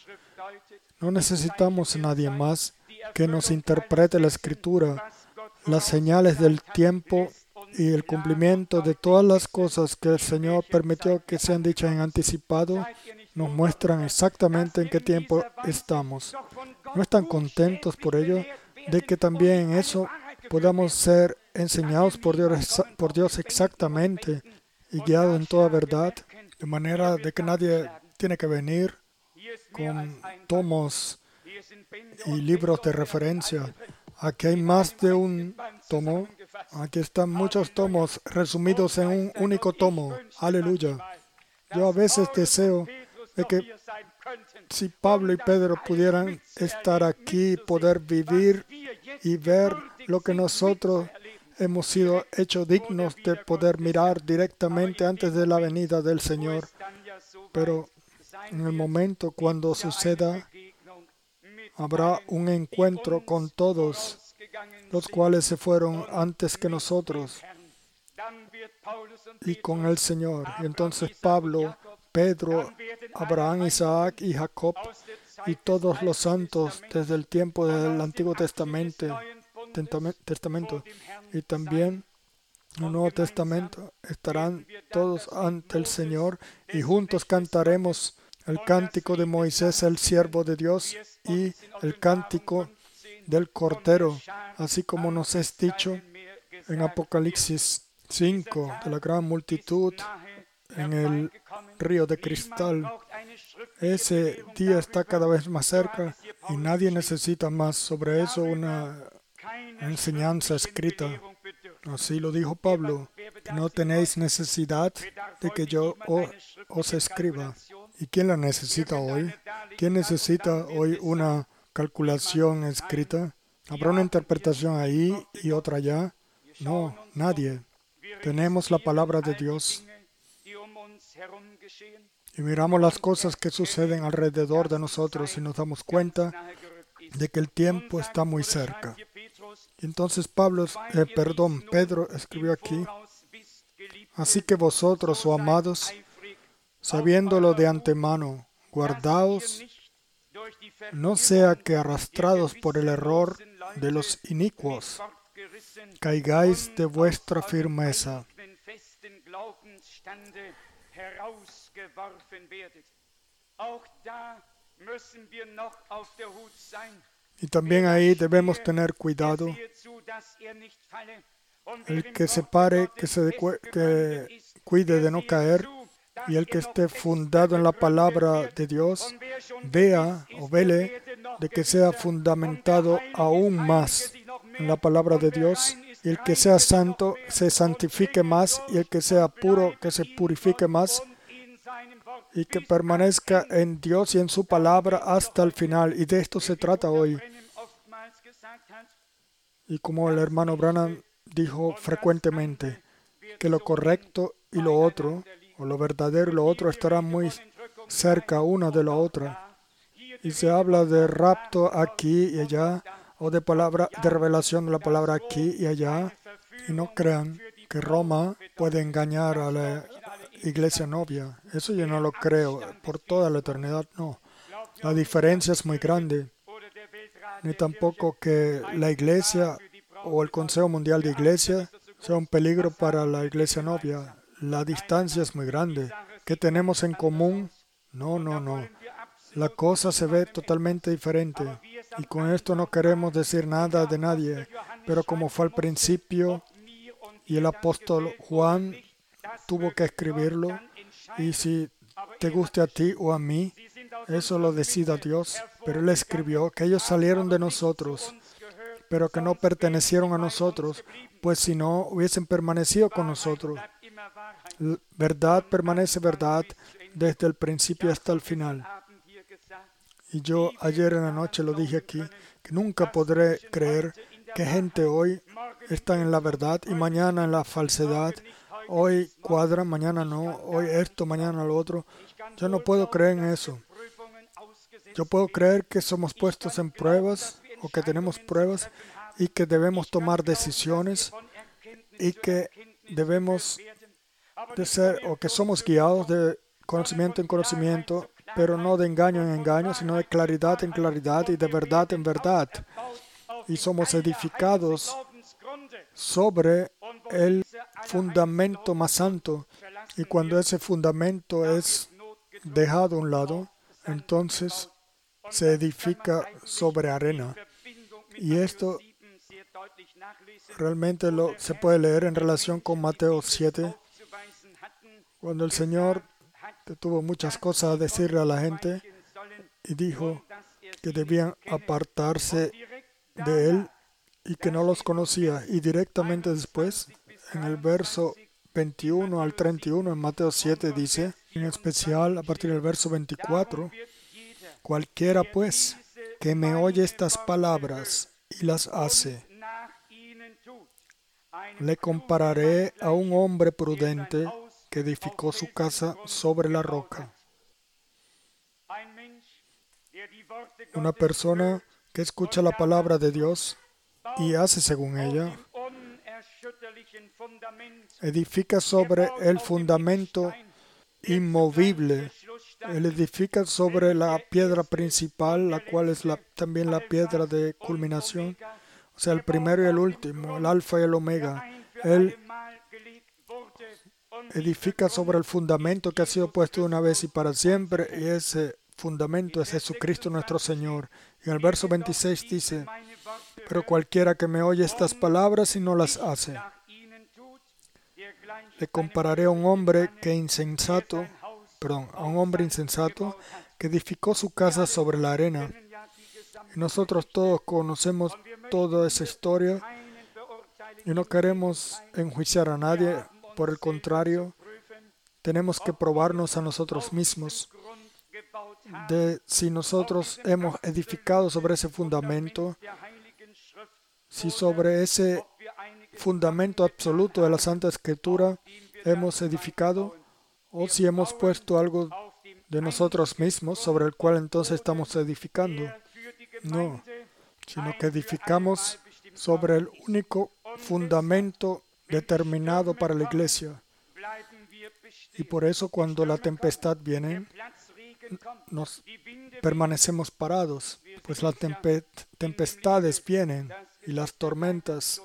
No necesitamos a nadie más que nos interprete la Escritura, las señales del tiempo y el cumplimiento de todas las cosas que el Señor permitió que sean dichas en anticipado, nos muestran exactamente en qué tiempo estamos. ¿No están contentos por ello de que también en eso podamos ser enseñados por Dios, por Dios exactamente y guiados en toda verdad, de manera de que nadie tiene que venir con tomos y libros de referencia? Aquí hay más de un tomo. Aquí están muchos tomos resumidos en un único tomo. Aleluya. Yo a veces deseo de que si Pablo y Pedro pudieran estar aquí, poder vivir y ver lo que nosotros hemos sido hechos dignos de poder mirar directamente antes de la venida del Señor. Pero en el momento cuando suceda, habrá un encuentro con todos los cuales se fueron antes que nosotros y con el Señor. Y entonces Pablo, Pedro, Abraham, Isaac y Jacob y todos los santos desde el tiempo del Antiguo Testamento, Testamento y también el Nuevo Testamento estarán todos ante el Señor y juntos cantaremos el cántico de Moisés, el siervo de Dios, y el cántico del Cordero, así como nos es dicho en Apocalipsis cinco, de la gran multitud en el río de cristal. Ese día está cada vez más cerca y nadie necesita más sobre eso una enseñanza escrita. Así lo dijo Pablo, que no tenéis necesidad de que yo os escriba. ¿Y quién la necesita hoy? ¿Quién necesita hoy una calculación escrita? ¿Habrá una interpretación ahí y otra allá? No, nadie. Tenemos la palabra de Dios y miramos las cosas que suceden alrededor de nosotros y nos damos cuenta de que el tiempo está muy cerca. Y entonces Pablo, eh, perdón, Pedro escribió aquí: así que vosotros, oh amados, sabiéndolo de antemano, guardaos, no sea que arrastrados por el error de los inicuos, caigáis de vuestra firmeza. Y también ahí debemos tener cuidado. El que se pare, que se de, que cuide de no caer, y el que esté fundado en la palabra de Dios, vea o vele de que sea fundamentado aún más en la palabra de Dios, y el que sea santo se santifique más, y el que sea puro que se purifique más, y que permanezca en Dios y en su palabra hasta el final. Y de esto se trata hoy. Y como el hermano Branham dijo frecuentemente, que lo correcto y lo otro, o lo verdadero y lo otro, estarán muy cerca una de la otra. Y se habla de rapto aquí y allá, o de palabra de revelación de la palabra aquí y allá. Y no crean que Roma puede engañar a la iglesia novia. Eso yo no lo creo. Por toda la eternidad, no. La diferencia es muy grande. Ni tampoco que la iglesia o el Consejo Mundial de Iglesia sea un peligro para la iglesia novia. La distancia es muy grande. ¿Qué tenemos en común? No, no, no. La cosa se ve totalmente diferente. Y con esto no queremos decir nada de nadie. Pero como fue al principio, y el apóstol Juan tuvo que escribirlo, y si te guste a ti o a mí, eso lo decida Dios. Pero Él escribió que ellos salieron de nosotros, pero que no pertenecieron a nosotros, pues si no, hubiesen permanecido con nosotros. La verdad permanece verdad desde el principio hasta el final. Y yo ayer en la noche lo dije aquí, que nunca podré creer que gente hoy está en la verdad y mañana en la falsedad. Hoy cuadra, mañana no, hoy esto, mañana lo otro. Yo no puedo creer en eso. Yo puedo creer que somos puestos en pruebas o que tenemos pruebas y que debemos tomar decisiones y que debemos de ser o que somos guiados de conocimiento en conocimiento, pero no de engaño en engaño, sino de claridad en claridad y de verdad en verdad. Y somos edificados sobre el fundamento más santo. Y cuando ese fundamento es dejado a un lado, entonces se edifica sobre arena. Y esto realmente lo, se puede leer en relación con Mateo siete, cuando el Señor tuvo muchas cosas a decirle a la gente y dijo que debían apartarse de Él y que no los conocía. Y directamente después, en el verso veintiuno al treinta y uno en Mateo siete dice, en especial a partir del verso veinticuatro, cualquiera pues que me oye estas palabras y las hace, Le compararé a un hombre prudente que edificó su casa sobre la roca. Una persona que escucha la palabra de Dios y hace según ella, edifica sobre el fundamento inmovible. Él edifica sobre la piedra principal, la cual es la, también la piedra de culminación, o sea, el primero y el último, el alfa y el omega. Él edifica sobre el fundamento que ha sido puesto una vez y para siempre, y ese fundamento es Jesucristo nuestro Señor. Y en el verso veintiséis dice, pero cualquiera que me oye estas palabras y no las hace, le compararé a un hombre que insensato, perdón, a un hombre insensato que edificó su casa sobre la arena. Y nosotros todos conocemos toda esa historia y no queremos enjuiciar a nadie. Por el contrario, tenemos que probarnos a nosotros mismos de si nosotros hemos edificado sobre ese fundamento, si sobre ese fundamento absoluto de la Santa Escritura hemos edificado, o si hemos puesto algo de nosotros mismos sobre el cual entonces estamos edificando. No, sino que edificamos sobre el único fundamento determinado para la iglesia. Y por eso cuando la tempestad viene, nos permanecemos parados, pues las tempe- tempestades vienen y las tormentas.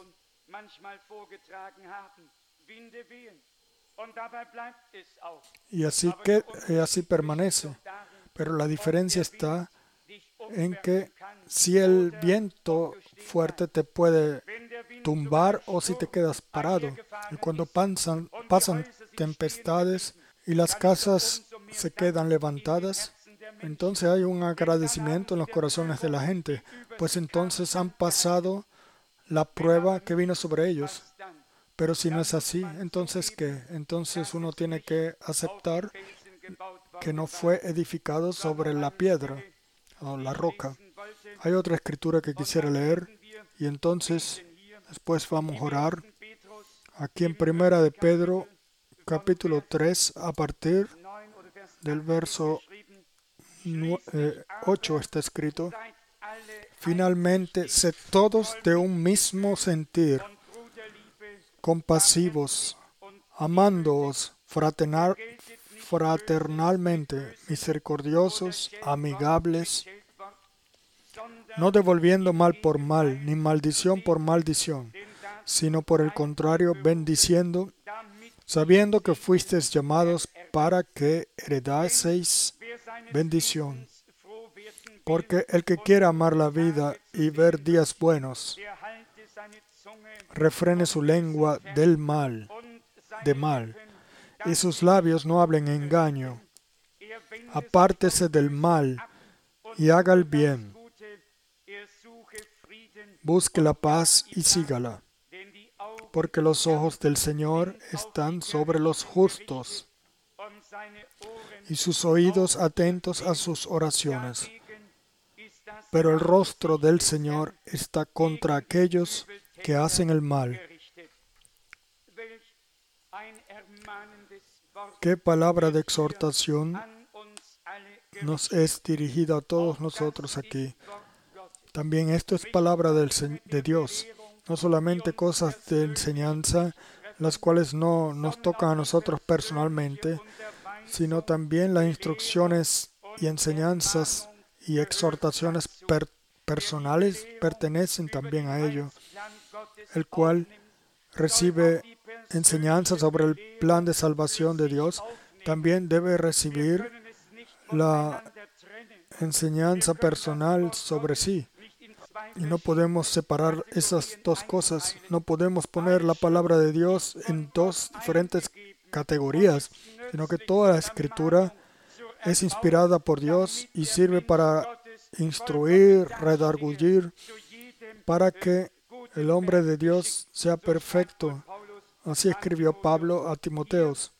Y así, que, y así permanece. Pero la diferencia está en que si el viento fuerte te puede tumbar o si te quedas parado. Y cuando pasan, pasan tempestades y las casas se quedan levantadas, entonces hay un agradecimiento en los corazones de la gente, pues entonces han pasado la prueba que vino sobre ellos. Pero si no es así, entonces ¿qué? Entonces uno tiene que aceptar que no fue edificado sobre la piedra o la roca. Hay otra escritura que quisiera leer y entonces después vamos a orar. Aquí en Primera de Pedro, capítulo tres, a partir del verso ocho está escrito: finalmente, sed todos de un mismo sentir, compasivos, amándoos fraternal, fraternalmente, misericordiosos, amigables, no devolviendo mal por mal, ni maldición por maldición, sino por el contrario, bendiciendo, sabiendo que fuisteis llamados para que heredaseis bendición. Porque el que quiera amar la vida y ver días buenos, refrene su lengua del mal, de mal, y sus labios no hablen engaño. Apártese del mal y haga el bien. Busque la paz y sígala, porque los ojos del Señor están sobre los justos y sus oídos atentos a sus oraciones. Pero el rostro del Señor está contra aquellos que hacen el mal. ¿Qué palabra de exhortación nos es dirigida a todos nosotros aquí? También esto es palabra del, de Dios, no solamente cosas de enseñanza, las cuales no nos tocan a nosotros personalmente, sino también las instrucciones y enseñanzas y exhortaciones per personales pertenecen también a ello, el cual recibe enseñanza sobre el plan de salvación de Dios, también debe recibir la enseñanza personal sobre sí. Y no podemos separar esas dos cosas. No podemos poner la palabra de Dios en dos diferentes categorías, sino que toda la Escritura es inspirada por Dios y sirve para instruir, redarguir, para que el hombre de Dios sea perfecto. Así escribió Pablo a Timoteos.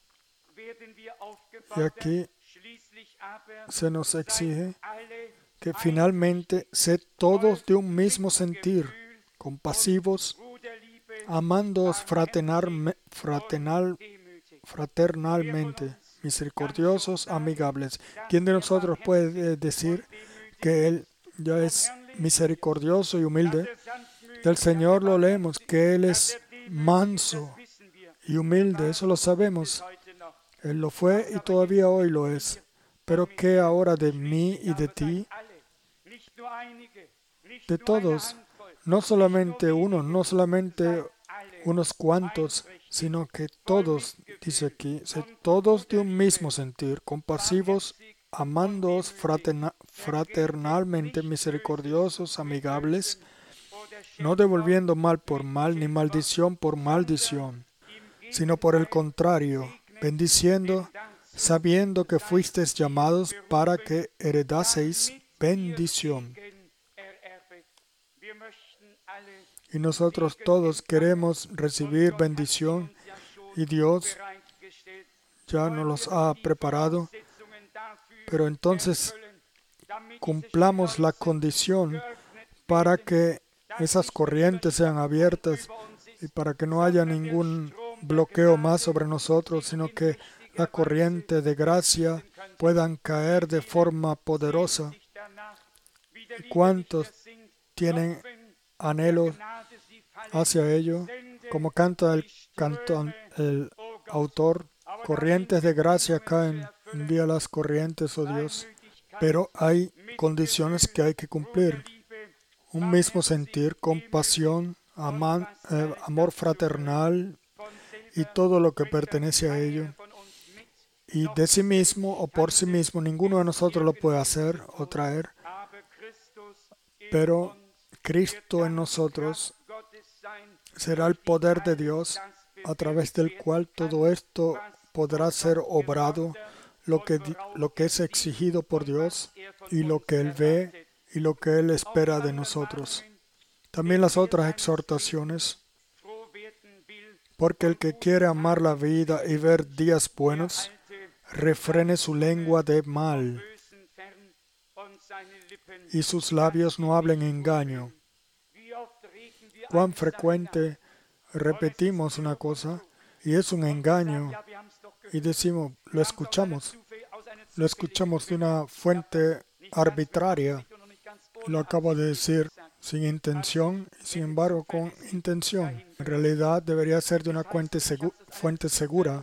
Y aquí se nos exige que finalmente sed todos de un mismo sentir, compasivos, amándoos fraternal, fraternal, fraternalmente, misericordiosos, amigables. ¿Quién de nosotros puede decir que Él ya es misericordioso y humilde? Del Señor lo leemos, que Él es manso y humilde, eso lo sabemos. Él lo fue y todavía hoy lo es. Pero ¿qué ahora de mí y de ti? De todos, no solamente unos, no solamente unos cuantos, sino que todos, dice aquí, todos de un mismo sentir, compasivos, amándoos fraterna, fraternalmente, misericordiosos, amigables, no devolviendo mal por mal, ni maldición por maldición, sino por el contrario, bendiciendo, sabiendo que fuisteis llamados para que heredaseis bendición. Y nosotros todos queremos recibir bendición y Dios ya nos los ha preparado, pero entonces cumplamos la condición para que esas corrientes sean abiertas y para que no haya ningún bloqueo más sobre nosotros, sino que la corriente de gracia puedan caer de forma poderosa. ¿Y cuántos tienen anhelos hacia ello? Como canta el, canto, el autor, corrientes de gracia caen, envía las corrientes, oh Dios. Pero hay condiciones que hay que cumplir. Un mismo sentir, compasión, ama, eh, amor fraternal y todo lo que pertenece a ello. Y de sí mismo o por sí mismo, ninguno de nosotros lo puede hacer o traer. Pero Cristo en nosotros será el poder de Dios a través del cual todo esto podrá ser obrado, lo que, lo que es exigido por Dios y lo que Él ve y lo que Él espera de nosotros. También las otras exhortaciones, porque el que quiere amar la vida y ver días buenos, refrene su lengua de mal y sus labios no hablen engaño. Cuán frecuente repetimos una cosa y es un engaño y decimos, lo escuchamos, lo escuchamos de una fuente arbitraria, lo acabo de decir sin intención, sin embargo con intención. En realidad debería ser de una fuente, segu- fuente segura,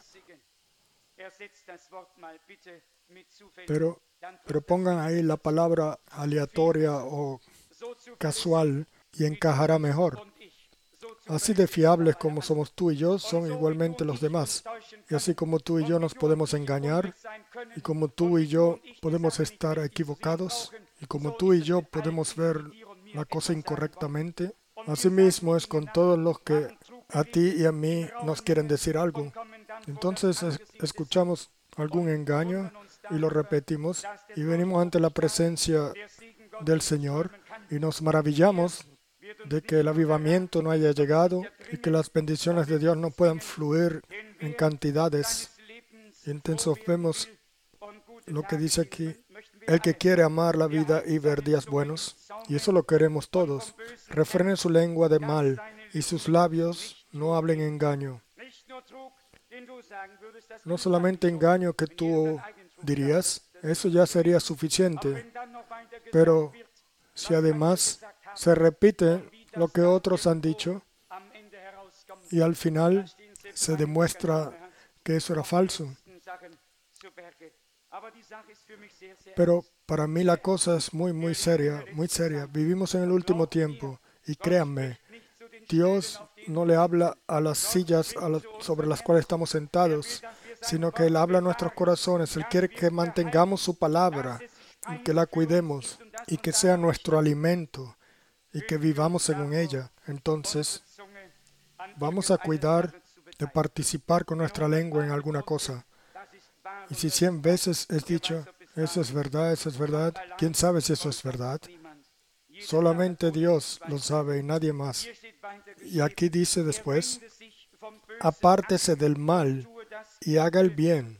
pero, pero pongan ahí la palabra aleatoria o casual y encajará mejor. Así de fiables como somos tú y yo, son igualmente los demás. Y así como tú y yo nos podemos engañar, y como tú y yo podemos estar equivocados, y como tú y yo podemos ver la cosa incorrectamente, así mismo es con todos los que a ti y a mí nos quieren decir algo. Entonces es- escuchamos algún engaño y lo repetimos, y venimos ante la presencia del Señor y nos maravillamos de que el avivamiento no haya llegado y que las bendiciones de Dios no puedan fluir en cantidades. Y entonces vemos lo que dice aquí, el que quiere amar la vida y ver días buenos, y eso lo queremos todos, refrene su lengua de mal y sus labios no hablen engaño. No solamente engaño que tú dirías, eso ya sería suficiente, pero si además se repite lo que otros han dicho y al final se demuestra que eso era falso. Pero para mí la cosa es muy, muy seria, muy seria. Vivimos en el último tiempo y créanme, Dios no le habla a las sillas a las, sobre las cuales estamos sentados, sino que Él habla a nuestros corazones. Él quiere que mantengamos su palabra y que la cuidemos y que sea nuestro alimento y que vivamos según ella. Entonces, vamos a cuidar de participar con nuestra lengua en alguna cosa. Y si cien veces es dicho, eso es verdad, eso es verdad, ¿quién sabe si eso es verdad? Solamente Dios lo sabe y nadie más. Y aquí dice después, apártese del mal y haga el bien.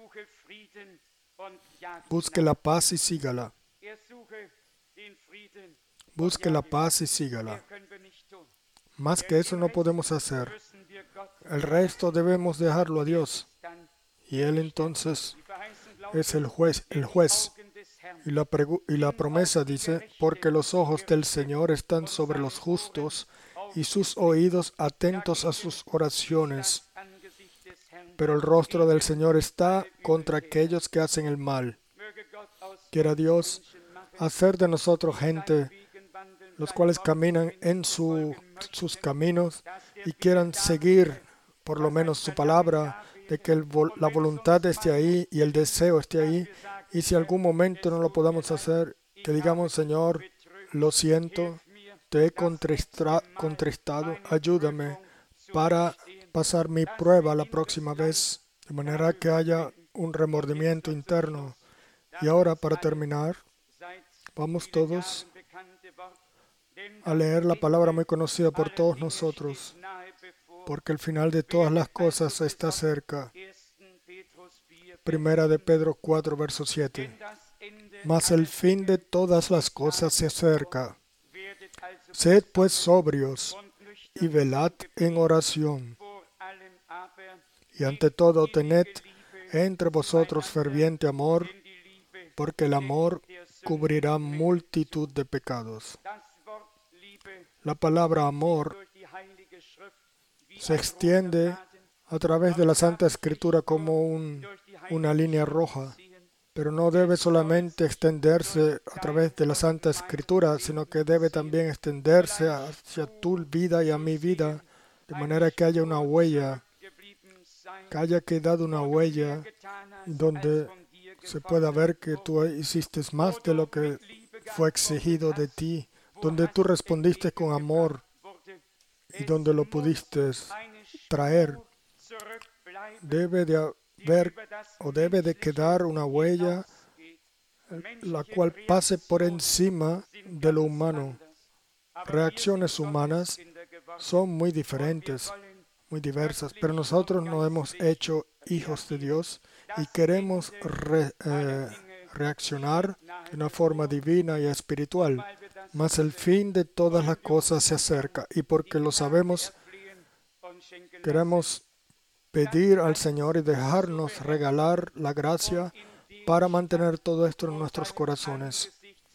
Busque la paz y sígala. Busque la paz y sígala. Más que eso no podemos hacer. El resto debemos dejarlo a Dios. Y Él entonces es el juez, el juez. Y la, pregu- y la promesa dice, porque los ojos del Señor están sobre los justos y sus oídos atentos a sus oraciones. Pero el rostro del Señor está contra aquellos que hacen el mal. Quiera Dios hacer de nosotros gente, los cuales caminan en su, sus caminos y quieran seguir por lo menos su palabra, de que el, la voluntad esté ahí y el deseo esté ahí. Y si algún momento no lo podamos hacer, que digamos, Señor, lo siento, te he contristra, contristado, ayúdame para pasar mi prueba la próxima vez, de manera que haya un remordimiento interno. Y ahora, para terminar, vamos todos a leer la palabra muy conocida por todos nosotros, porque el final de todas las cosas está cerca. Primera de Pedro cuatro, verso siete. Mas el fin de todas las cosas se acerca. Sed pues sobrios y velad en oración. Y ante todo tened entre vosotros ferviente amor, porque el amor cubrirá multitud de pecados. La palabra amor se extiende a través de la Santa Escritura como un, una línea roja, pero no debe solamente extenderse a través de la Santa Escritura, sino que debe también extenderse hacia tu vida y a mi vida, de manera que haya una huella, que haya quedado una huella donde se pueda ver que tú hiciste más de lo que fue exigido de ti, donde tú respondiste con amor y donde lo pudiste traer. Debe de haber o debe de quedar una huella la cual pase por encima de lo humano. Reacciones humanas son muy diferentes, muy diversas, pero nosotros nos hemos hecho hijos de Dios y queremos re, eh, reaccionar de una forma divina y espiritual. Mas el fin de todas las cosas se acerca, y porque lo sabemos, queremos pedir al Señor y dejarnos regalar la gracia para mantener todo esto en nuestros corazones.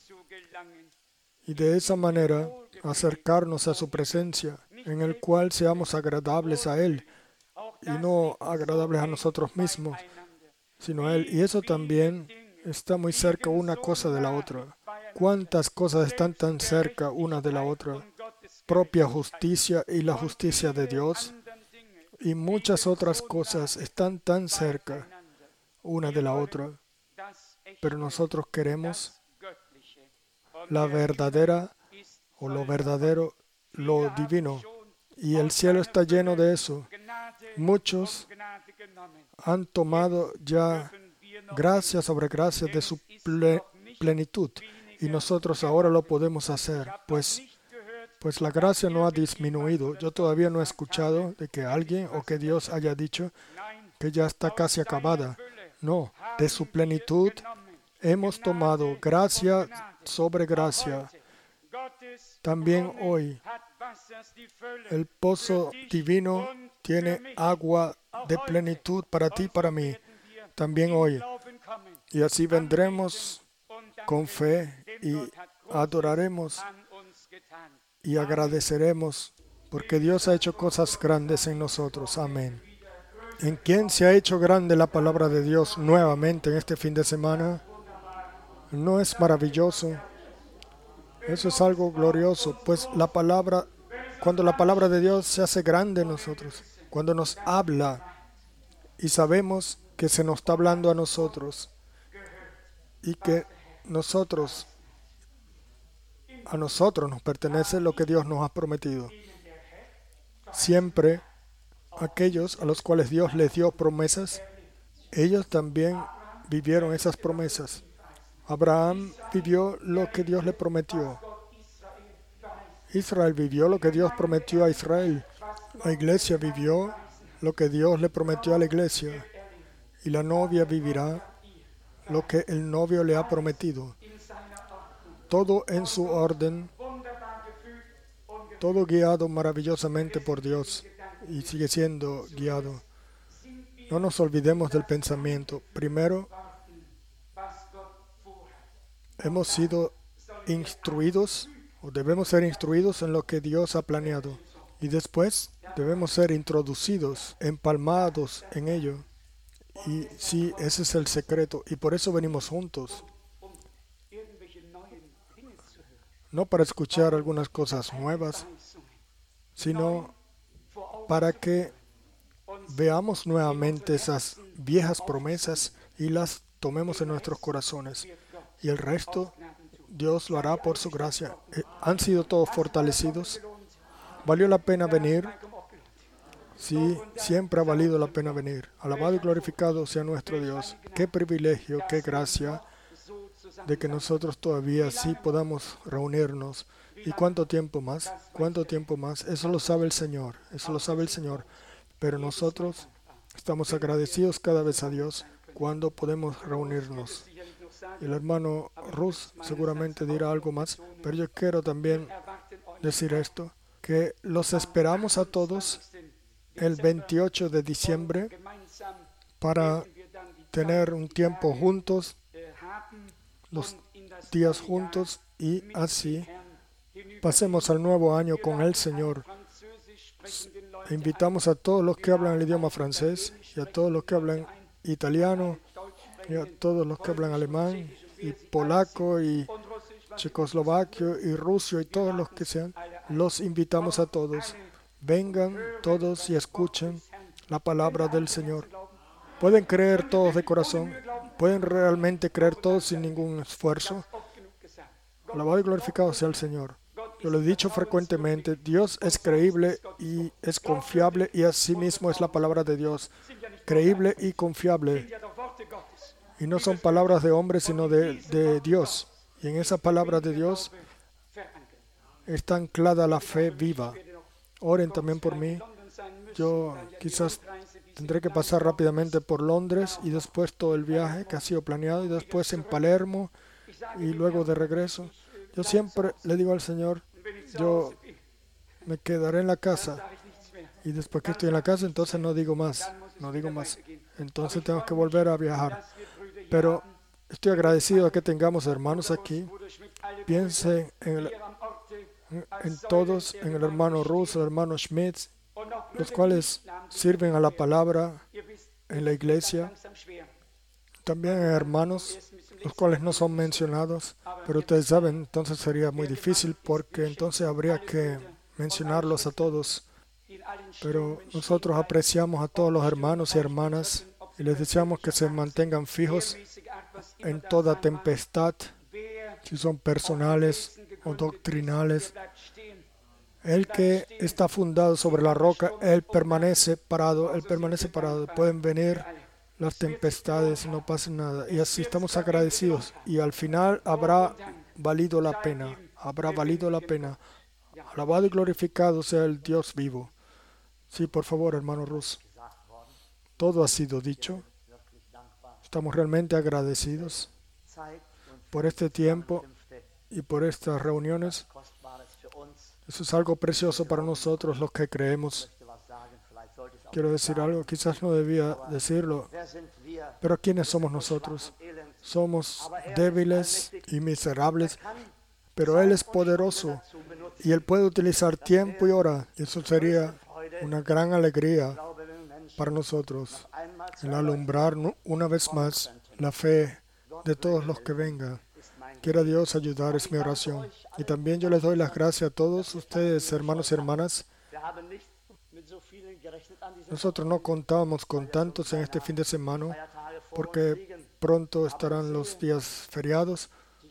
Y de esa manera acercarnos a su presencia, en el cual seamos agradables a Él, y no agradables a nosotros mismos, sino a Él. Y eso también está muy cerca una cosa de la otra. ¿Cuántas cosas están tan cerca una de la otra? Propia justicia y la justicia de Dios, y muchas otras cosas están tan cerca una de la otra. Pero nosotros queremos la verdadera o lo verdadero, lo divino. Y el cielo está lleno de eso. Muchos han tomado ya gracia sobre gracia de su ple, plenitud. Y nosotros ahora lo podemos hacer, pues, pues la gracia no ha disminuido. Yo todavía no he escuchado de que alguien o que Dios haya dicho que ya está casi acabada. No, de su plenitud hemos tomado gracia sobre gracia. También hoy el pozo divino tiene agua de plenitud para ti y para mí. También hoy. Y así vendremos con fe y adoraremos y agradeceremos porque Dios ha hecho cosas grandes en nosotros. Amén. ¿En quién se ha hecho grande la palabra de Dios nuevamente en este fin de semana? ¿No es maravilloso? Eso es algo glorioso, pues la palabra, cuando la palabra de Dios se hace grande en nosotros, cuando nos habla y sabemos que se nos está hablando a nosotros y que nosotros, a nosotros nos pertenece lo que Dios nos ha prometido. Siempre aquellos a los cuales Dios les dio promesas, ellos también vivieron esas promesas. Abraham vivió lo que Dios le prometió. Israel vivió lo que Dios prometió a Israel. La iglesia vivió lo que Dios le prometió a la iglesia. Y la novia vivirá lo que el novio le ha prometido. Todo en su orden todo guiado maravillosamente por Dios y sigue siendo guiado. No nos olvidemos del pensamiento. Primero, hemos sido instruidos o debemos ser instruidos en lo que Dios ha planeado. Y después debemos ser introducidos, empalmados en ello. Y sí, ese es el secreto. Y por eso venimos juntos. No para escuchar algunas cosas nuevas, sino para que veamos nuevamente esas viejas promesas y las tomemos en nuestros corazones. Y el resto, Dios lo hará por su gracia. ¿Han sido todos fortalecidos? ¿Valió la pena venir? Sí, siempre ha valido la pena venir. Alabado y glorificado sea nuestro Dios. Qué privilegio, qué gracia de que nosotros todavía sí podamos reunirnos. ¿Y cuánto tiempo más? ¿Cuánto tiempo más? Eso lo sabe el Señor. Eso lo sabe el Señor. Pero nosotros estamos agradecidos cada vez a Dios cuando podemos reunirnos. Y el hermano Rus seguramente dirá algo más, pero yo quiero también decir esto, que los esperamos a todos el veintiocho de diciembre para tener un tiempo juntos, los días juntos, y así pasemos al nuevo año con el Señor. Invitamos a todos los que hablan el idioma francés y a todos los que hablan italiano y a todos los que hablan alemán y polaco y checoslovaquio y ruso y todos los que sean. Los invitamos a todos. Vengan todos y escuchen la palabra del Señor. ¿Pueden creer todos de corazón? ¿Pueden realmente creer todos sin ningún esfuerzo? Alabado y glorificado sea el Señor. Yo lo he dicho frecuentemente, Dios es creíble y es confiable, y asimismo es la palabra de Dios, creíble y confiable. Y no son palabras de hombres, sino de, de Dios. Y en esa palabra de Dios está anclada la fe viva. Oren también por mí. Yo quizás tendré que pasar rápidamente por Londres y después todo el viaje que ha sido planeado, y después en Palermo y luego de regreso. Yo siempre le digo al Señor, yo me quedaré en la casa, y después que estoy en la casa, entonces no digo más, no digo más. Entonces tengo que volver a viajar. Pero estoy agradecido de que tengamos hermanos aquí. Piensen en, el, en todos, en el hermano Russo, el hermano Schmidt, los cuales sirven a la palabra en la iglesia. También hay hermanos, los cuales no son mencionados, pero ustedes saben, entonces sería muy difícil porque entonces habría que mencionarlos a todos. Pero nosotros apreciamos a todos los hermanos y hermanas y les deseamos que se mantengan fijos en toda tempestad, si son personales o doctrinales. El que está fundado sobre la roca, Él permanece parado, Él permanece parado. Pueden venir las tempestades y no pasa nada. Y así estamos agradecidos. Y al final habrá valido la pena, habrá valido la pena. Alabado y glorificado sea el Dios vivo. Sí, por favor, hermano Rus. Todo ha sido dicho. Estamos realmente agradecidos por este tiempo y por estas reuniones. Eso es algo precioso para nosotros, los que creemos. Quiero decir algo, quizás no debía decirlo, pero ¿quiénes somos nosotros? Somos débiles y miserables, pero Él es poderoso y Él puede utilizar tiempo y hora. Y eso sería una gran alegría para nosotros, el alumbrar una vez más la fe de todos los que vengan. Quiera Dios ayudar, es mi oración. Y también yo les doy las gracias a todos ustedes, hermanos y hermanas. Nosotros no contábamos con tantos en este fin de semana, porque pronto estarán los días feriados.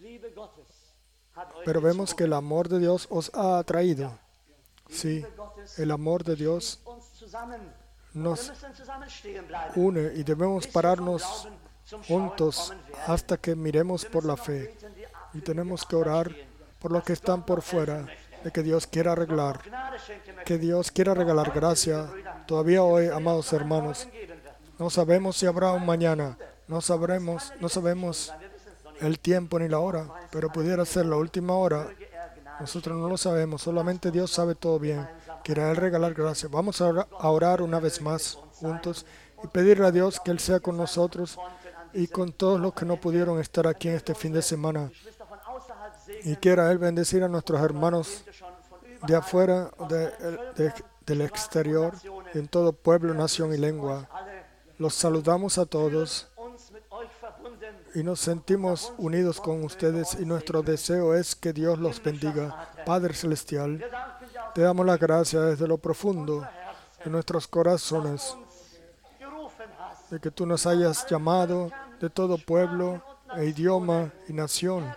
Pero vemos que el amor de Dios os ha atraído. Sí, el amor de Dios nos une y debemos pararnos juntos hasta que miremos por la fe. Y tenemos que orar por los que están por fuera, de que Dios quiera arreglar, que Dios quiera regalar gracia. Todavía hoy, amados hermanos, no sabemos si habrá un mañana, no sabremos, no sabemos el tiempo ni la hora, pero pudiera ser la última hora Nosotros no lo sabemos, solamente Dios sabe todo bien. Quiera Él regalar gracia. Vamos a orar, a orar una vez más juntos y pedirle a Dios que Él sea con nosotros y con todos los que no pudieron estar aquí en este fin de semana. Y quiera Él bendecir a nuestros hermanos de afuera, de, de, del exterior, en todo pueblo, nación y lengua. Los saludamos a todos y nos sentimos unidos con ustedes y nuestro deseo es que Dios los bendiga. Padre Celestial, te damos la gracia desde lo profundo de nuestros corazones de que tú nos hayas llamado de todo pueblo, e idioma y nación.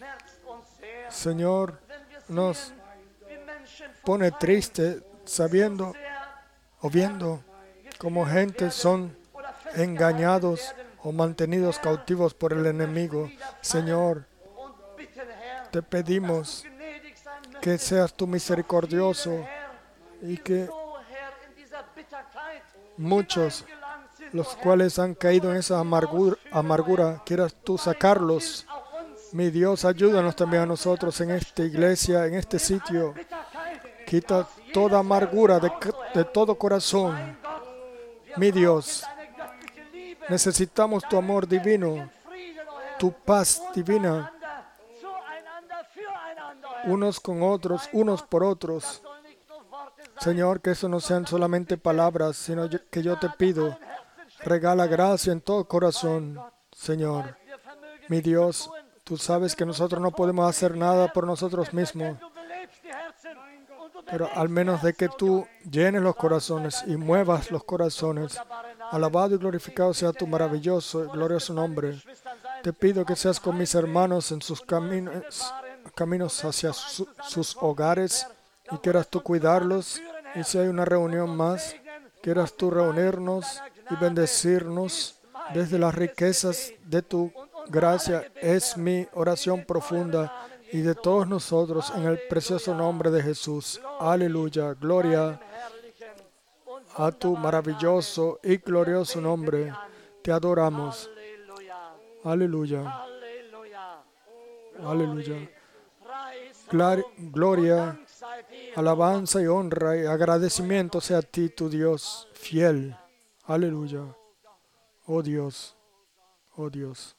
Señor, nos pone triste sabiendo o viendo cómo gente son engañados o mantenidos cautivos por el enemigo. Señor, te pedimos que seas tú misericordioso y que muchos, los cuales han caído en esa amargura, amargura, quieras tú sacarlos. Mi Dios, ayúdanos también a nosotros en esta iglesia, en este sitio. Quita toda amargura de, de todo corazón. Mi Dios, necesitamos tu amor divino, tu paz divina, unos con otros, unos por otros. Señor, que eso no sean solamente palabras, sino que yo te pido, regala gracia en todo corazón, Señor. Mi Dios, tú sabes que nosotros no podemos hacer nada por nosotros mismos, pero al menos de que tú llenes los corazones y muevas los corazones. Alabado y glorificado sea tu maravilloso y glorioso nombre. Te pido que seas con mis hermanos en sus caminos, caminos hacia su, sus hogares y quieras tú cuidarlos. Y si hay una reunión más, quieras tú reunirnos y bendecirnos desde las riquezas de tu gracia. Es mi oración profunda y de todos nosotros en el precioso nombre de Jesús. Aleluya, gloria a tu maravilloso y glorioso nombre. Te adoramos. Aleluya. Aleluya. Gloria, alabanza y honra y agradecimiento sea a ti, tu Dios fiel. Aleluya. Oh Dios. Oh Dios.